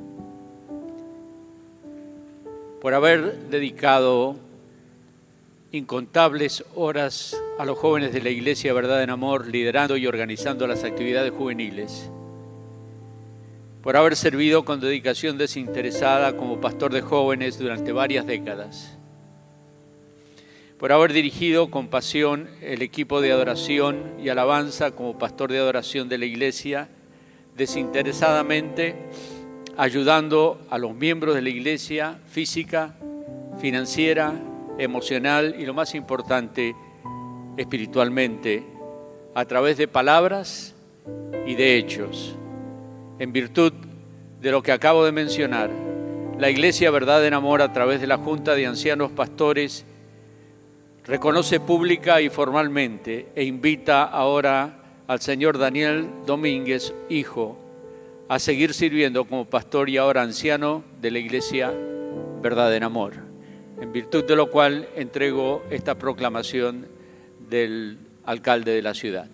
por haber dedicado incontables horas a los jóvenes de la Iglesia Verdad en Amor, liderando y organizando las actividades juveniles, por haber servido con dedicación desinteresada como pastor de jóvenes durante varias décadas, por haber dirigido con pasión el equipo de adoración y alabanza como pastor de adoración de la Iglesia, desinteresadamente ayudando a los miembros de la Iglesia física, financiera, emocional y, lo más importante, espiritualmente, a través de palabras y de hechos. En virtud de lo que acabo de mencionar, la Iglesia Verdad en Amor, a través de la Junta de Ancianos Pastores, reconoce pública y formalmente e invita ahora al señor Daniel Domínguez, hijo, a seguir sirviendo como pastor y ahora anciano de la Iglesia Verdad en Amor. En virtud de lo cual entrego esta proclamación del alcalde de la ciudad.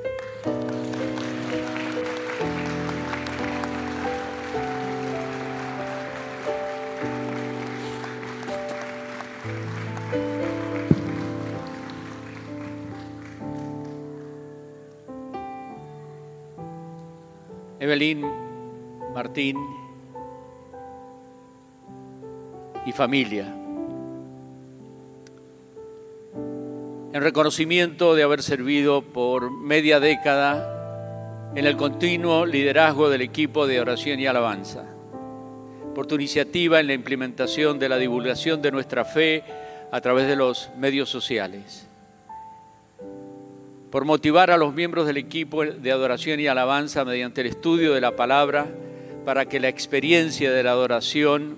Evelyn, Martín y familia, en reconocimiento de haber servido por media década en el continuo liderazgo del equipo de oración y alabanza, por tu iniciativa en la implementación de la divulgación de nuestra fe a través de los medios sociales, por motivar a los miembros del equipo de adoración y alabanza mediante el estudio de la palabra para que la experiencia de la adoración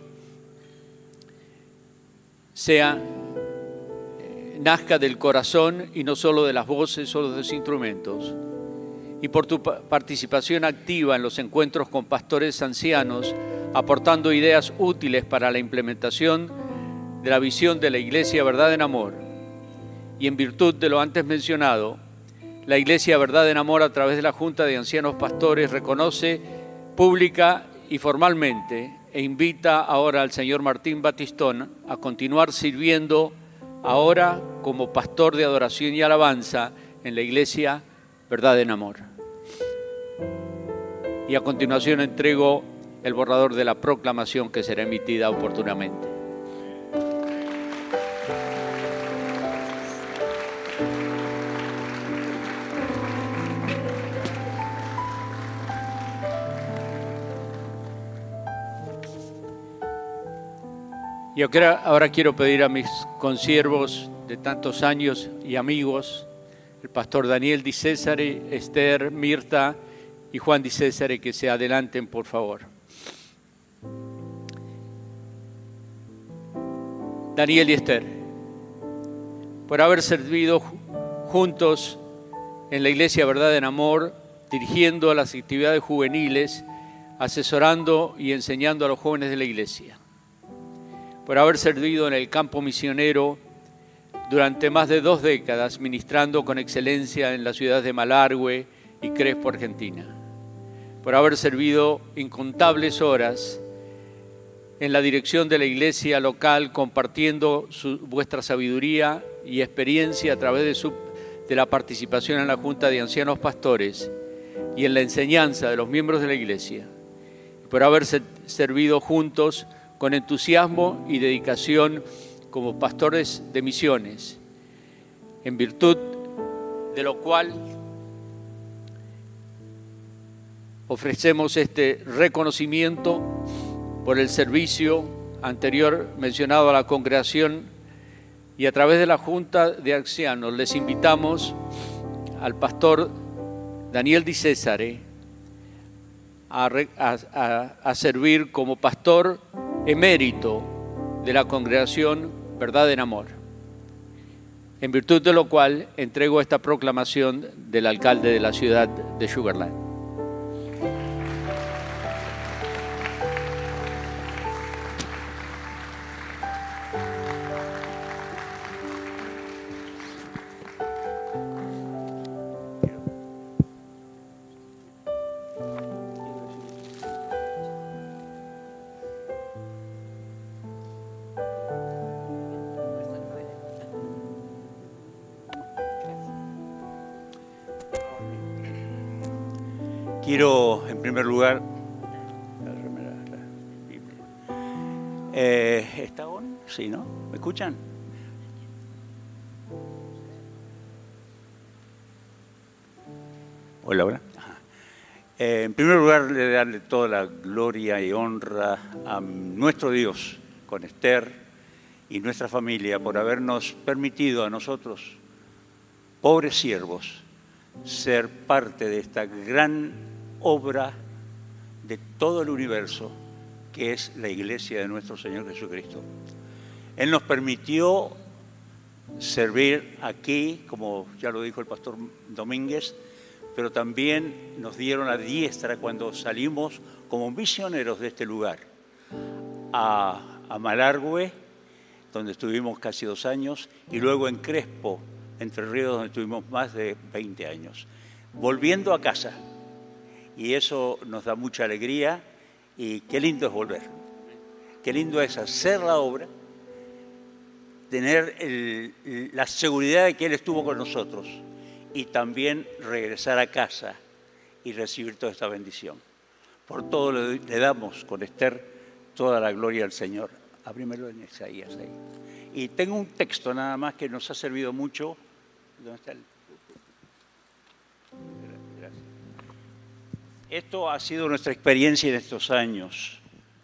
sea, eh, nazca del corazón y no solo de las voces o de los instrumentos, y por tu participación activa en los encuentros con pastores ancianos, aportando ideas útiles para la implementación de la visión de la Iglesia Verdad en Amor. Y en virtud de lo antes mencionado, la Iglesia Verdad en Amor, a través de la Junta de Ancianos Pastores, reconoce pública y formalmente e invita ahora al señor Martín Batistón a continuar sirviendo ahora como pastor de adoración y alabanza en la Iglesia Verdad en Amor. Y a continuación entrego el borrador de la proclamación que será emitida oportunamente. Y ahora quiero pedir a mis consiervos de tantos años y amigos, el pastor Daniel Di Césare, Esther, Mirta y Juan Di Césare, que se adelanten, por favor. Daniel y Esther, por haber servido juntos en la Iglesia Verdad en Amor, dirigiendo a las actividades juveniles, asesorando y enseñando a los jóvenes de la Iglesia, por haber servido en el campo misionero durante más de dos décadas, ministrando con excelencia en las ciudades de Malargüe y Crespo, Argentina, por haber servido incontables horas en la dirección de la iglesia local, compartiendo su, vuestra sabiduría y experiencia a través de, su, de la participación en la Junta de Ancianos Pastores y en la enseñanza de los miembros de la iglesia, por haber servido juntos con entusiasmo y dedicación como pastores de misiones, en virtud de lo cual ofrecemos este reconocimiento por el servicio anterior mencionado a la congregación, y a través de la Junta de Ancianos les invitamos al pastor Daniel Di Césare a, a, a, a servir como pastor emérito de la congregación Verdad en Amor, en virtud de lo cual entrego esta proclamación del alcalde de la ciudad de Sugar Land. Quiero, en primer lugar, eh, ¿está on? Sí, ¿no? ¿Me escuchan? Hola, hola. Eh, en primer lugar, le darle toda la gloria y honra a nuestro Dios, con Esther y nuestra familia, por habernos permitido a nosotros, pobres siervos, ser parte de esta gran obra de todo el universo, que es la iglesia de nuestro Señor Jesucristo. Él nos permitió servir aquí, como ya lo dijo el pastor Domínguez, pero también nos dieron la diestra cuando salimos como misioneros de este lugar a, a Malargüe, donde estuvimos casi dos años, y luego en Crespo, Entre Ríos, donde estuvimos más de veinte años, volviendo a casa. Y eso nos da mucha alegría, y qué lindo es volver. Qué lindo es hacer la obra, tener el, la seguridad de que Él estuvo con nosotros, y también regresar a casa y recibir toda esta bendición. Por todo le, le damos con Esther toda la gloria al Señor. Abrímelo en Isaías ahí. Y tengo un texto nada más que nos ha servido mucho. ¿Dónde está el? Gracias. Esto ha sido nuestra experiencia en estos años.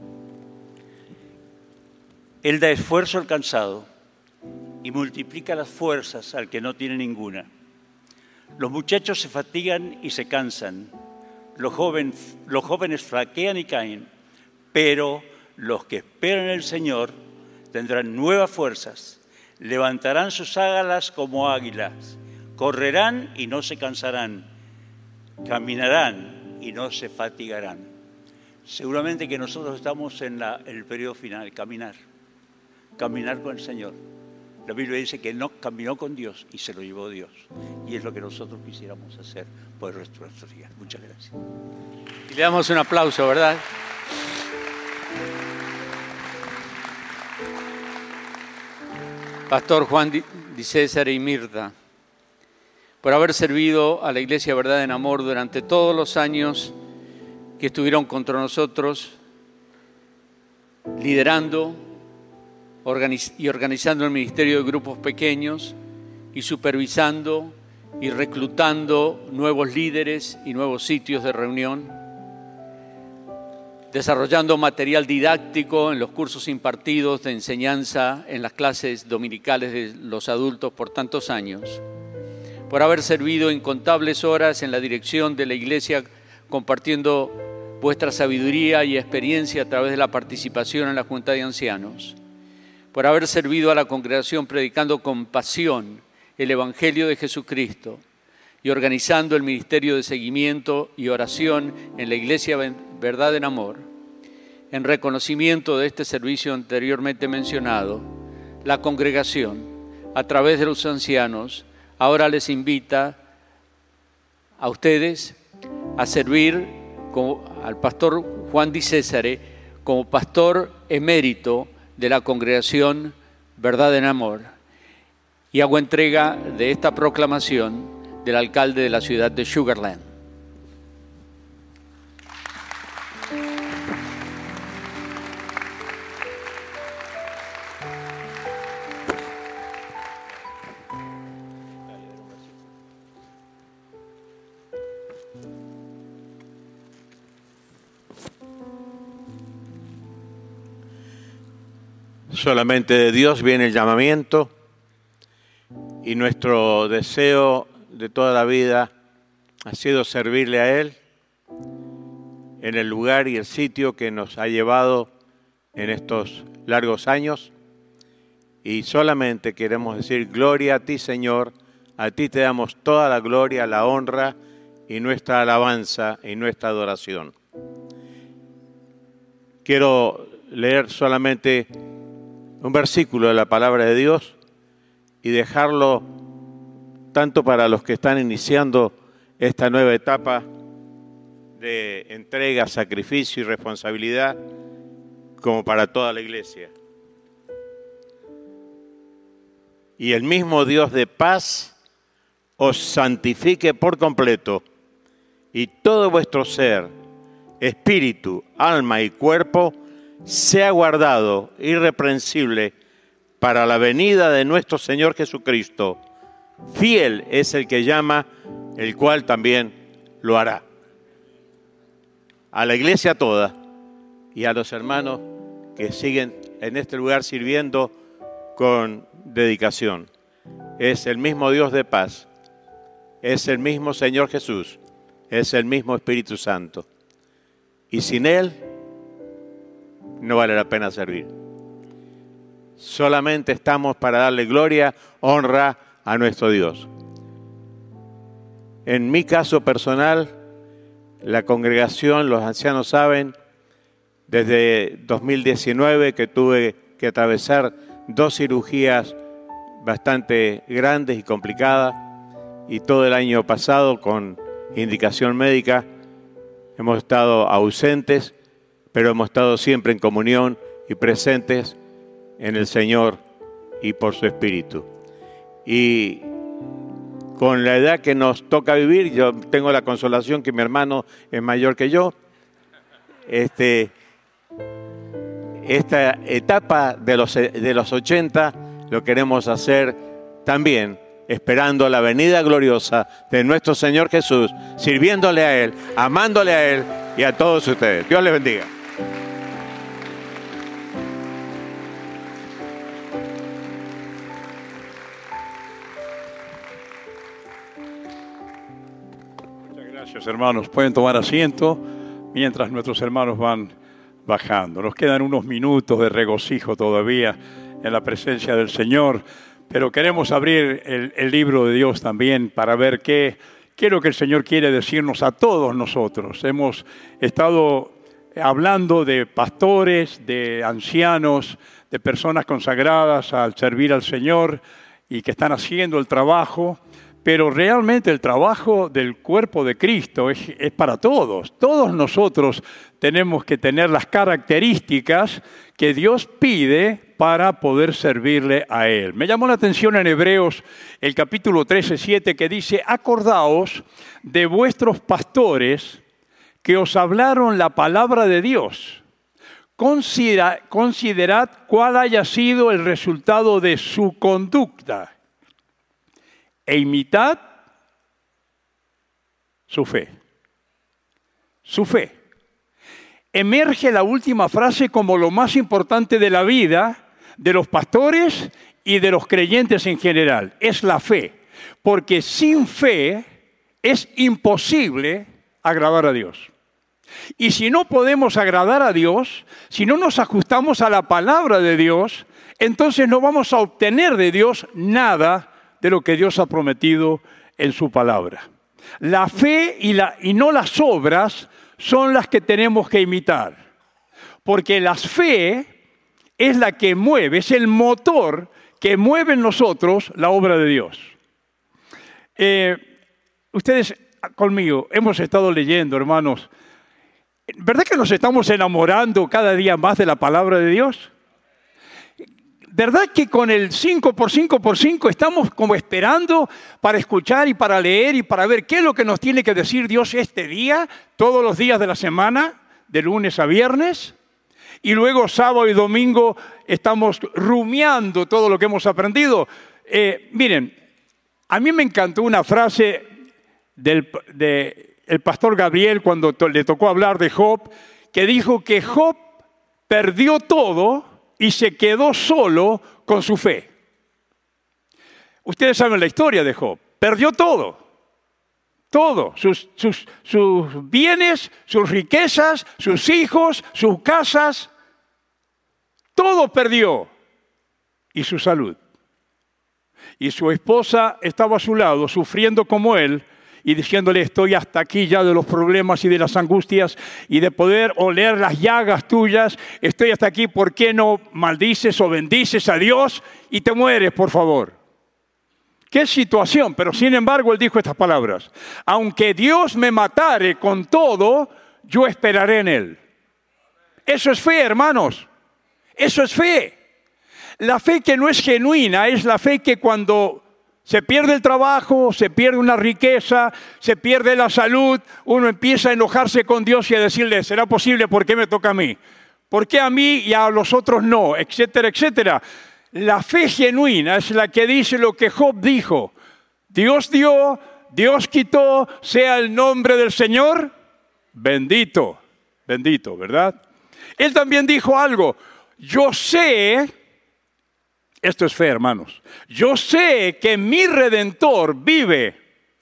Él da esfuerzo al cansado y multiplica las fuerzas al que no tiene ninguna. Los muchachos se fatigan y se cansan, los jóvenes, los jóvenes flaquean y caen, pero los que esperan en el Señor tendrán nuevas fuerzas, levantarán sus alas como águilas, correrán y no se cansarán, caminarán y no se fatigarán. Seguramente que nosotros estamos en, la, en el periodo final, caminar, caminar con el Señor. La Biblia dice que no caminó con Dios y se lo llevó Dios. Y es lo que nosotros quisiéramos hacer por el resto de nuestros días. Muchas gracias. Y le damos un aplauso, ¿verdad? Pastor Juan Di César y Mirta, por haber servido a la Iglesia Verdad en Amor durante todos los años que estuvieron contra nosotros, liderando y organizando el ministerio de grupos pequeños y supervisando y reclutando nuevos líderes y nuevos sitios de reunión, desarrollando material didáctico en los cursos impartidos de enseñanza en las clases dominicales de los adultos por tantos años, por haber servido incontables horas en la dirección de la iglesia compartiendo vuestra sabiduría y experiencia a través de la participación en la Junta de Ancianos, por haber servido a la congregación predicando con pasión el Evangelio de Jesucristo y organizando el ministerio de seguimiento y oración en la Iglesia Verdad en Amor. En reconocimiento de este servicio anteriormente mencionado, la congregación, a través de los ancianos, ahora les invita a ustedes a servir como, al pastor Juan Di Césare como pastor emérito de la congregación Verdad en Amor, y hago entrega de esta proclamación del alcalde de la ciudad de Sugar Land. Solamente de Dios viene el llamamiento y nuestro deseo de toda la vida ha sido servirle a Él en el lugar y el sitio que nos ha llevado en estos largos años. Y solamente queremos decir gloria a ti, Señor, a ti te damos toda la gloria, la honra y nuestra alabanza y nuestra adoración. Quiero leer solamente un versículo de la palabra de Dios y dejarlo tanto para los que están iniciando esta nueva etapa de entrega, sacrificio y responsabilidad, como para toda la iglesia. Y el mismo Dios de paz os santifique por completo, y todo vuestro ser, espíritu, alma y cuerpo sea guardado irreprensible para la venida de nuestro Señor Jesucristo. Fiel es el que llama, el cual también lo hará. A la iglesia toda y a los hermanos que siguen en este lugar sirviendo con dedicación. Es el mismo Dios de paz, es el mismo Señor Jesús, es el mismo Espíritu Santo. Y sin Él no vale la pena servir. Solamente estamos para darle gloria, honra a nuestro Dios. En mi caso personal, la congregación, los ancianos saben, desde dos mil diecinueve que tuve que atravesar dos cirugías bastante grandes y complicadas, y todo el año pasado con indicación médica hemos estado ausentes, pero hemos estado siempre en comunión y presentes en el Señor y por su Espíritu. Y con la edad que nos toca vivir, yo tengo la consolación que mi hermano es mayor que yo. Este, esta etapa de los, de los ochenta lo queremos hacer también, esperando la venida gloriosa de nuestro Señor Jesús, sirviéndole a Él, amándole a Él y a todos ustedes. Dios les bendiga. Gracias, hermanos. Pueden tomar asiento mientras nuestros hermanos van bajando. Nos quedan unos minutos de regocijo todavía en la presencia del Señor, pero queremos abrir el, el libro de Dios también para ver qué, qué es lo que el Señor quiere decirnos a todos nosotros. Hemos estado hablando de pastores, de ancianos, de personas consagradas al servir al Señor y que están haciendo el trabajo. Pero realmente el trabajo del cuerpo de Cristo es, es para todos. Todos nosotros tenemos que tener las características que Dios pide para poder servirle a Él. Me llamó la atención en Hebreos el capítulo trece, siete, que dice: acordaos de vuestros pastores que os hablaron la palabra de Dios. Considera, considerad cuál haya sido el resultado de su conducta e imitad su fe. Su fe. Emerge la última frase como lo más importante de la vida de los pastores y de los creyentes en general. Es la fe. Porque sin fe es imposible agradar a Dios. Y si no podemos agradar a Dios, si no nos ajustamos a la palabra de Dios, entonces no vamos a obtener de Dios nada de lo que Dios ha prometido en su palabra. La fe y, la, y no las obras son las que tenemos que imitar. Porque la fe es la que mueve, es el motor que mueve en nosotros la obra de Dios. Eh, ustedes conmigo hemos estado leyendo, hermanos. ¿Verdad que nos estamos enamorando cada día más de la palabra de Dios? ¿Verdad que con el cinco por cinco por cinco estamos como esperando para escuchar y para leer y para ver qué es lo que nos tiene que decir Dios este día, todos los días de la semana, de lunes a viernes? y luego sábado y domingo estamos rumiando todo lo que hemos aprendido. Eh, miren, a mí me encantó una frase del de el pastor Gabriel cuando to, le tocó hablar de Job, que dijo que Job perdió todo y se quedó solo con su fe. Ustedes saben la historia de Job. Perdió todo. Todo. Sus, sus, sus bienes, sus riquezas, sus hijos, sus casas. Todo perdió. Y su salud. Y su esposa estaba a su lado, sufriendo como él, y diciéndole, estoy hasta aquí ya de los problemas y de las angustias y de poder oler las llagas tuyas. Estoy hasta aquí, ¿por qué no maldices o bendices a Dios y te mueres, por favor? ¡Qué situación! Pero sin embargo, él dijo estas palabras. Aunque Dios me matare con todo, yo esperaré en él. Eso es fe, hermanos. Eso es fe. La fe que no es genuina es la fe que cuando se pierde el trabajo, se pierde una riqueza, se pierde la salud, uno empieza a enojarse con Dios y a decirle, ¿será posible? ¿Por qué me toca a mí? ¿Por qué a mí y a los otros no? Etcétera, etcétera. La fe genuina es la que dice lo que Job dijo. Dios dio, Dios quitó, sea el nombre del Señor bendito. Bendito, ¿verdad? Él también dijo algo. Yo sé... Esto es fe, hermanos. Yo sé que mi Redentor vive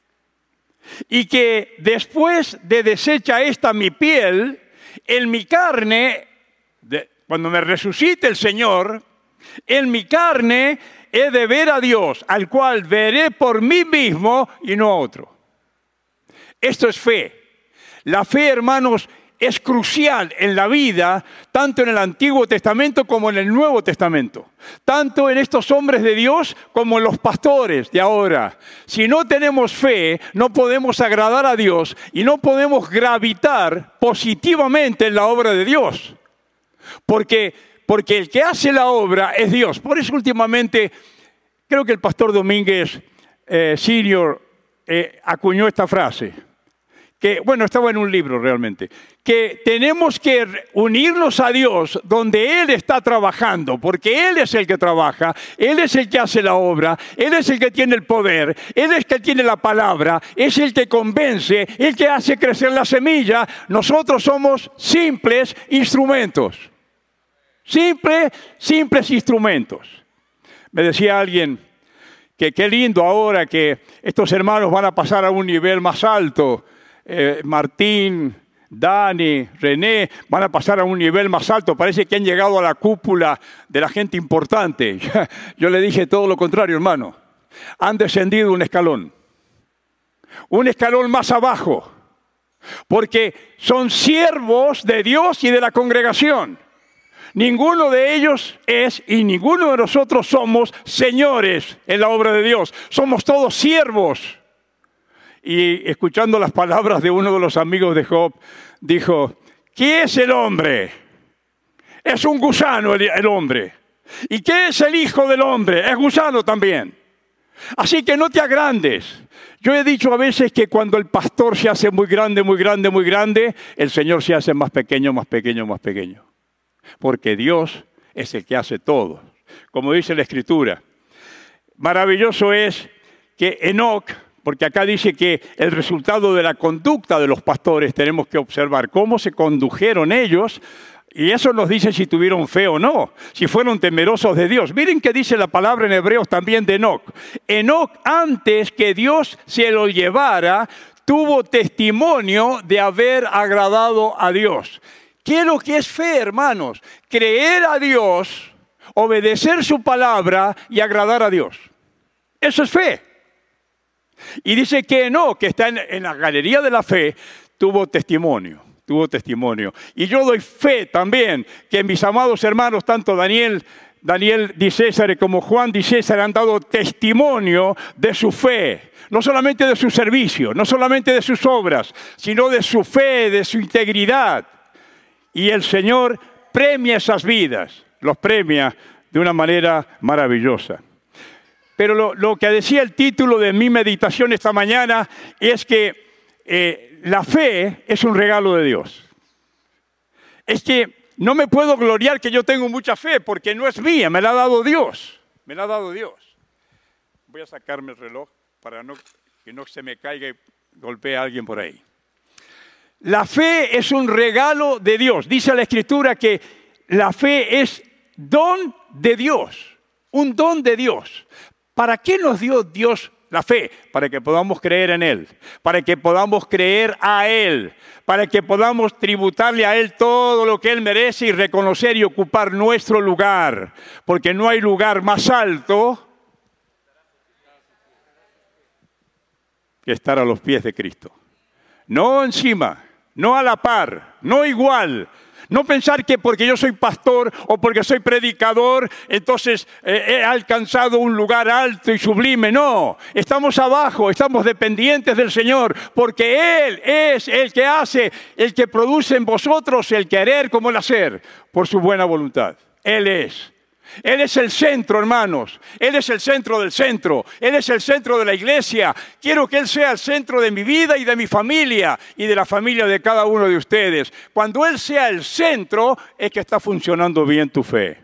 y que después de deshecha esta mi piel, en mi carne, de, cuando me resucite el Señor, en mi carne he de ver a Dios, al cual veré por mí mismo y no a otro. Esto es fe. La fe, hermanos, es crucial en la vida, tanto en el Antiguo Testamento como en el Nuevo Testamento. Tanto en estos hombres de Dios como en los pastores de ahora. Si no tenemos fe, no podemos agradar a Dios y no podemos gravitar positivamente en la obra de Dios. Porque, porque el que hace la obra es Dios. Por eso últimamente, creo que el pastor Domínguez eh, Senior eh, acuñó esta frase. Que, bueno, estaba en un libro realmente, que tenemos que unirnos a Dios donde Él está trabajando, porque Él es el que trabaja, Él es el que hace la obra, Él es el que tiene el poder, Él es el que tiene la palabra, es el que convence, el que hace crecer la semilla. Nosotros somos simples instrumentos, simples, simples instrumentos. Me decía alguien que qué lindo ahora que estos hermanos van a pasar a un nivel más alto. Eh, Martín, Dani, René, van a pasar a un nivel más alto. Parece que han llegado a la cúpula de la gente importante. Yo le dije todo lo contrario, hermano. Han descendido un escalón. Un escalón más abajo. Porque son siervos de Dios y de la congregación. Ninguno de ellos es y ninguno de nosotros somos señores en la obra de Dios. Somos todos siervos. Y escuchando las palabras de uno de los amigos de Job, dijo, ¿qué es el hombre? Es un gusano el, el hombre. ¿Y qué es el hijo del hombre? Es gusano también. Así que no te agrandes. Yo he dicho a veces que cuando el pastor se hace muy grande, muy grande, muy grande, el Señor se hace más pequeño, más pequeño, más pequeño. Porque Dios es el que hace todo. Como dice la Escritura. Maravilloso es que Enoc... Porque acá dice que el resultado de la conducta de los pastores tenemos que observar cómo se condujeron ellos y eso nos dice si tuvieron fe o no, si fueron temerosos de Dios. Miren que dice la palabra en Hebreos también de Enoc. Enoc, antes que Dios se lo llevara, tuvo testimonio de haber agradado a Dios. ¿Qué es lo que es fe, hermanos? Creer a Dios, obedecer su palabra y agradar a Dios. Eso es fe. Y dice que no, que está en, en la galería de la fe, tuvo testimonio, tuvo testimonio. Y yo doy fe también que mis amados hermanos, tanto Daniel, Daniel Di César como Juan Di César han dado testimonio de su fe. No solamente de su servicio, no solamente de sus obras, sino de su fe, de su integridad. Y el Señor premia esas vidas, los premia de una manera maravillosa. Pero lo, lo que decía el título de mi meditación esta mañana es que eh, la fe es un regalo de Dios. Es que no me puedo gloriar que yo tengo mucha fe, porque no es mía, me la ha dado Dios. Me la ha dado Dios. Voy a sacarme el reloj para no, que no se me caiga y golpee a alguien por ahí. La fe es un regalo de Dios. Dice la Escritura que la fe es don de Dios, un don de Dios. ¿Para qué nos dio Dios la fe? Para que podamos creer en Él, para que podamos creer a Él, para que podamos tributarle a Él todo lo que Él merece y reconocer y ocupar nuestro lugar. Porque no hay lugar más alto que estar a los pies de Cristo. No encima, no a la par, no igual. No pensar que porque yo soy pastor o porque soy predicador, entonces eh, he alcanzado un lugar alto y sublime. No, estamos abajo, estamos dependientes del Señor, porque Él es el que hace, el que produce en vosotros el querer como el hacer, por su buena voluntad. Él es. Él es el centro, hermanos. Él es el centro del centro. Él es el centro de la iglesia. Quiero que Él sea el centro de mi vida y de mi familia y de la familia de cada uno de ustedes. Cuando Él sea el centro, es que está funcionando bien tu fe.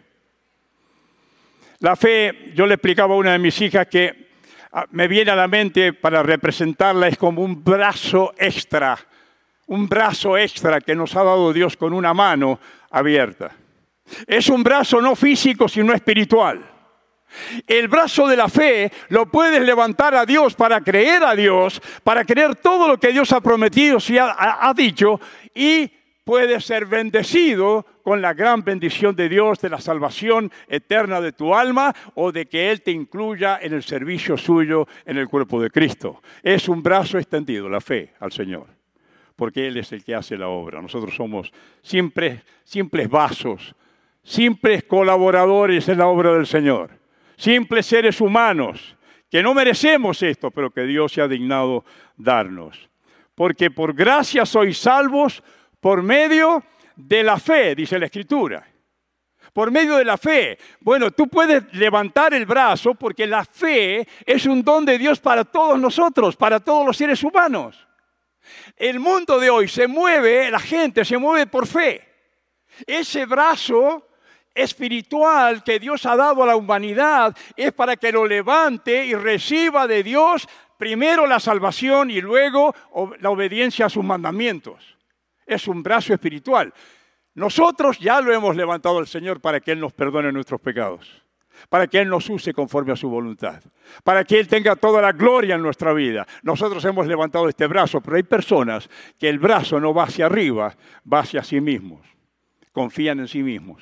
La fe, yo le explicaba a una de mis hijas que me viene a la mente para representarla, es como un brazo extra. Un brazo extra que nos ha dado Dios con una mano abierta. Es un brazo no físico, sino espiritual. El brazo de la fe lo puedes levantar a Dios para creer a Dios, para creer todo lo que Dios ha prometido y ha, ha dicho, y puedes ser bendecido con la gran bendición de Dios, de la salvación eterna de tu alma, o de que Él te incluya en el servicio suyo en el cuerpo de Cristo. Es un brazo extendido, la fe al Señor, porque Él es el que hace la obra. Nosotros somos simples, simples vasos, simples colaboradores en la obra del Señor, simples seres humanos que no merecemos esto, pero que Dios se ha dignado darnos. Porque por gracia sois salvos por medio de la fe, dice la Escritura. Por medio de la fe. Bueno, tú puedes levantar el brazo porque la fe es un don de Dios para todos nosotros, para todos los seres humanos. El mundo de hoy se mueve, la gente se mueve por fe. Ese brazo espiritual que Dios ha dado a la humanidad es para que lo levante y reciba de Dios primero la salvación y luego la obediencia a sus mandamientos. Es un brazo espiritual. Nosotros ya lo hemos levantado al Señor para que Él nos perdone nuestros pecados, para que Él nos use conforme a su voluntad, para que Él tenga toda la gloria en nuestra vida. Nosotros hemos levantado este brazo, pero hay personas que el brazo no va hacia arriba, va hacia sí mismos. Confían en sí mismos.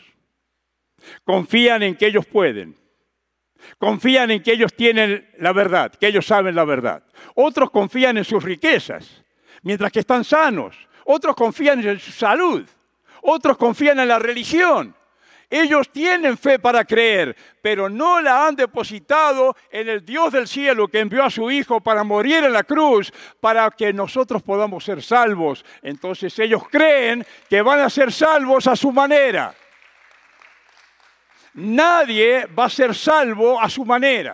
Confían en que ellos pueden. Confían en que ellos tienen la verdad, que ellos saben la verdad. Otros confían en sus riquezas, mientras que están sanos. Otros confían en su salud. Otros confían en la religión. Ellos tienen fe para creer, pero no la han depositado en el Dios del cielo que envió a su Hijo para morir en la cruz, para que nosotros podamos ser salvos. Entonces ellos creen que van a ser salvos a su manera. Nadie va a ser salvo a su manera.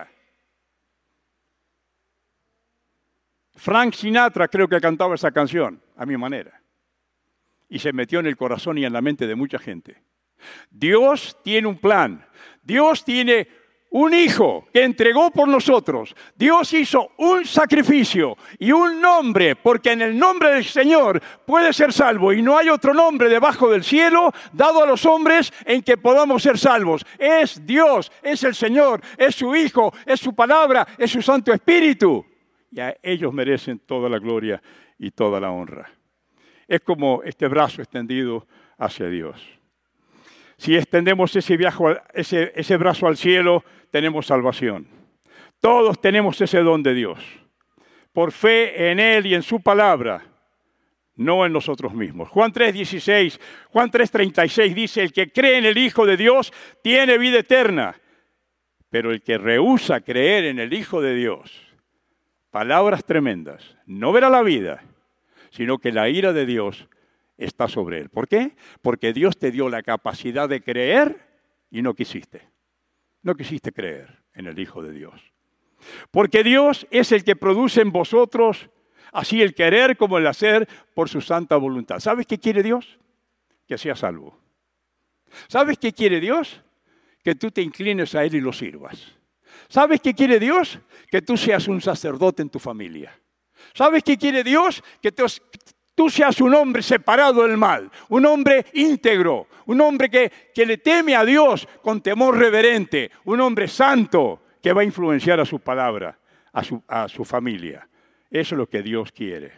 Frank Sinatra creo que cantaba esa canción, a mi manera. Y se metió en el corazón y en la mente de mucha gente. Dios tiene un plan. Dios tiene un hijo que entregó por nosotros. Dios hizo un sacrificio y un nombre, porque en el nombre del Señor puede ser salvo. Y no hay otro nombre debajo del cielo dado a los hombres en que podamos ser salvos. Es Dios, es el Señor, es su Hijo, es su palabra, es su Santo Espíritu. Y a ellos merecen toda la gloria y toda la honra. Es como este brazo extendido hacia Dios. Si extendemos ese, viaje, ese, ese brazo al cielo, tenemos salvación. Todos tenemos ese don de Dios. Por fe en Él y en su palabra, no en nosotros mismos. Juan tres dieciséis, Juan tres treinta y seis dice, el que cree en el Hijo de Dios tiene vida eterna. Pero el que rehúsa creer en el Hijo de Dios, palabras tremendas, no verá la vida, sino que la ira de Dios está sobre él. ¿Por qué? Porque Dios te dio la capacidad de creer y no quisiste. No quisiste creer en el Hijo de Dios. Porque Dios es el que produce en vosotros así el querer como el hacer por su santa voluntad. ¿Sabes qué quiere Dios? Que seas salvo. ¿Sabes qué quiere Dios? Que tú te inclines a Él y lo sirvas. ¿Sabes qué quiere Dios? Que tú seas un sacerdote en tu familia. ¿Sabes qué quiere Dios? Que tú, tú seas un hombre separado del mal, un hombre íntegro, un hombre que, que le teme a Dios con temor reverente, un hombre santo que va a influenciar a su palabra, a su, a su familia. Eso es lo que Dios quiere.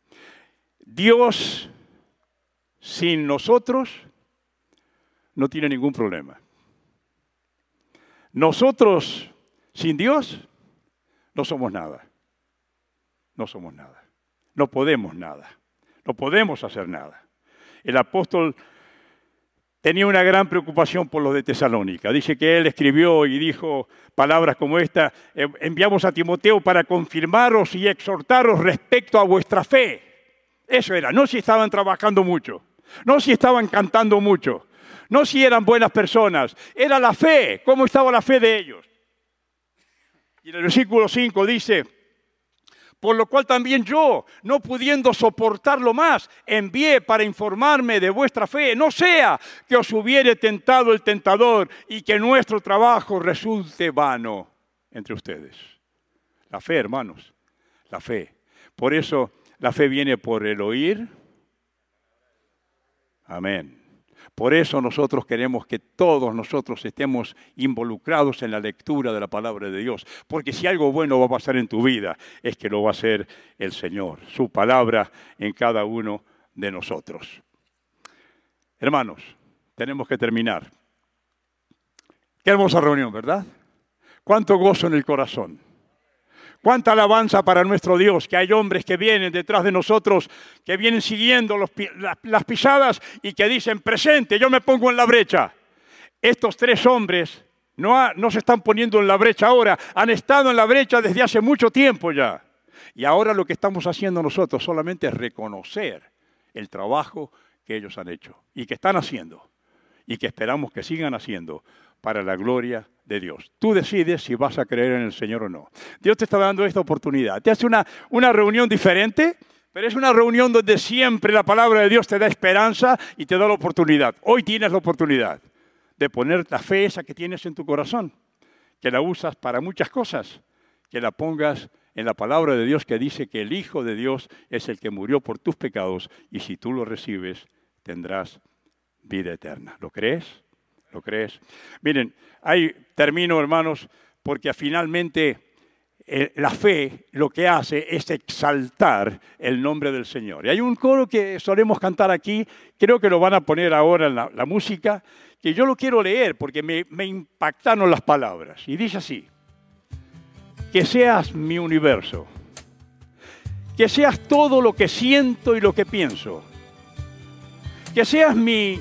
Dios sin nosotros no tiene ningún problema. Nosotros sin Dios no somos nada. No somos nada. No podemos nada. No podemos hacer nada. El apóstol tenía una gran preocupación por los de Tesalónica. Dice que él escribió y dijo palabras como esta: enviamos a Timoteo para confirmaros y exhortaros respecto a vuestra fe. Eso era, no si estaban trabajando mucho, no si estaban cantando mucho, no si eran buenas personas, era la fe, cómo estaba la fe de ellos. Y en el versículo cinco dice: por lo cual también yo, no pudiendo soportarlo más, envié para informarme de vuestra fe, no sea que os hubiere tentado el tentador y que nuestro trabajo resulte vano entre ustedes. La fe, hermanos, la fe. Por eso la fe viene por el oír. Amén. Por eso nosotros queremos que todos nosotros estemos involucrados en la lectura de la palabra de Dios. Porque si algo bueno va a pasar en tu vida, es que lo va a hacer el Señor, su palabra en cada uno de nosotros. Hermanos, tenemos que terminar. Qué hermosa reunión, ¿verdad? Cuánto gozo en el corazón. Cuánta alabanza para nuestro Dios, que hay hombres que vienen detrás de nosotros, que vienen siguiendo los, las, las pisadas y que dicen: presente, yo me pongo en la brecha. Estos tres hombres no, ha, no se están poniendo en la brecha ahora, han estado en la brecha desde hace mucho tiempo ya. Y ahora lo que estamos haciendo nosotros solamente es reconocer el trabajo que ellos han hecho y que están haciendo y que esperamos que sigan haciendo para la gloria de Dios. Tú decides si vas a creer en el Señor o no. Dios te está dando esta oportunidad. Te hace una, una reunión diferente, pero es una reunión donde siempre la palabra de Dios te da esperanza y te da la oportunidad. Hoy tienes la oportunidad de poner la fe esa que tienes en tu corazón, que la usas para muchas cosas, que la pongas en la palabra de Dios que dice que el Hijo de Dios es el que murió por tus pecados y si tú lo recibes tendrás vida eterna. ¿Lo crees? ¿Lo crees? Miren, ahí termino, hermanos, porque finalmente eh, la fe lo que hace es exaltar el nombre del Señor. Y hay un coro que solemos cantar aquí, creo que lo van a poner ahora en la, la música, que yo lo quiero leer porque me, me impactaron las palabras. Y dice así: que seas mi universo, que seas todo lo que siento y lo que pienso, que seas mi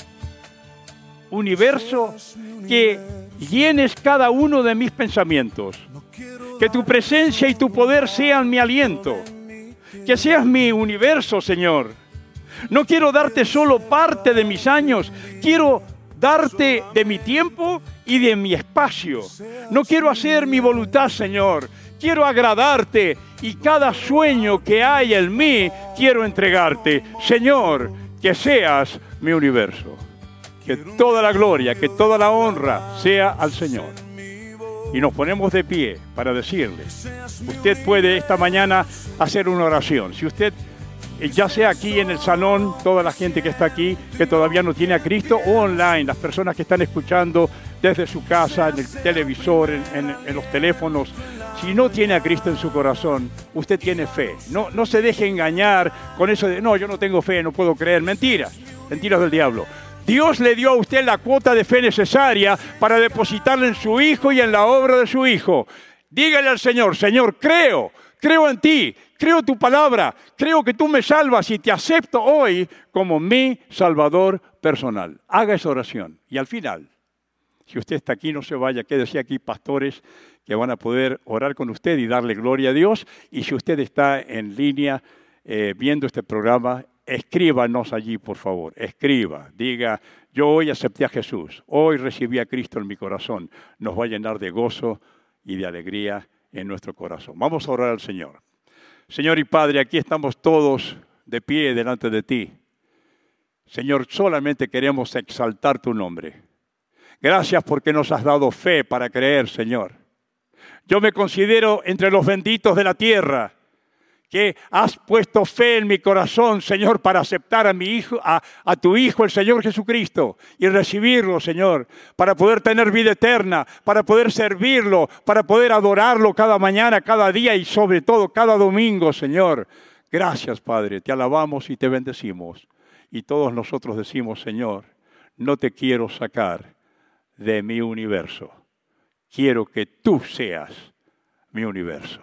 universo, que llenes cada uno de mis pensamientos, que tu presencia y tu poder sean mi aliento, que seas mi universo, Señor. No quiero darte solo parte de mis años, quiero darte de mi tiempo y de mi espacio. No quiero hacer mi voluntad, Señor, quiero agradarte y cada sueño que hay en mí quiero entregarte. Señor, que seas mi universo. Que toda la gloria, que toda la honra sea al Señor. Y nos ponemos de pie para decirle, usted puede esta mañana hacer una oración. Si usted, ya sea aquí en el salón, toda la gente que está aquí, que todavía no tiene a Cristo, o online, las personas que están escuchando desde su casa, en el televisor, en, en, en los teléfonos, si no tiene a Cristo en su corazón, usted tiene fe. No, no se deje engañar con eso de, no, yo no tengo fe, no puedo creer. Mentiras, mentiras del diablo. Dios le dio a usted la cuota de fe necesaria para depositarla en su Hijo y en la obra de su Hijo. Dígale al Señor: Señor, creo, creo en ti, creo tu palabra, creo que tú me salvas y te acepto hoy como mi Salvador personal. Haga esa oración. Y al final, si usted está aquí, no se vaya, quédese aquí, pastores que van a poder orar con usted y darle gloria a Dios. Y si usted está en línea eh, viendo este programa, escríbanos allí, por favor. Escriba, diga: yo hoy acepté a Jesús, hoy recibí a Cristo en mi corazón. Nos va a llenar de gozo y de alegría en nuestro corazón. Vamos a orar al Señor. Señor y Padre, aquí estamos todos de pie delante de ti. Señor, solamente queremos exaltar tu nombre. Gracias porque nos has dado fe para creer, Señor. Yo me considero entre los benditos de la tierra, que has puesto fe en mi corazón, Señor, para aceptar a mi hijo, a, a tu Hijo, el Señor Jesucristo, y recibirlo, Señor, para poder tener vida eterna, para poder servirlo, para poder adorarlo cada mañana, cada día y sobre todo cada domingo, Señor. Gracias, Padre, te alabamos y te bendecimos. Y todos nosotros decimos, Señor, no te quiero sacar de mi universo. Quiero que tú seas mi universo.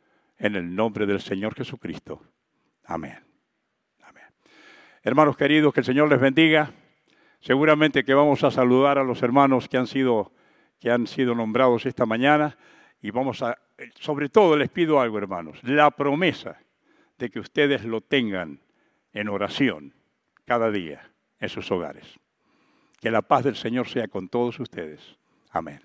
En el nombre del Señor Jesucristo. Amén. Amén. Hermanos queridos, que el Señor les bendiga. Seguramente que vamos a saludar a los hermanos que han sido, que han sido nombrados esta mañana. Y vamos a, sobre todo les pido algo, hermanos. La promesa de que ustedes lo tengan en oración cada día en sus hogares. Que la paz del Señor sea con todos ustedes. Amén.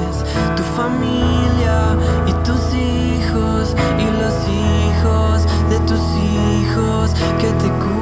familia y tus hijos y los hijos de tus hijos que te cuidan.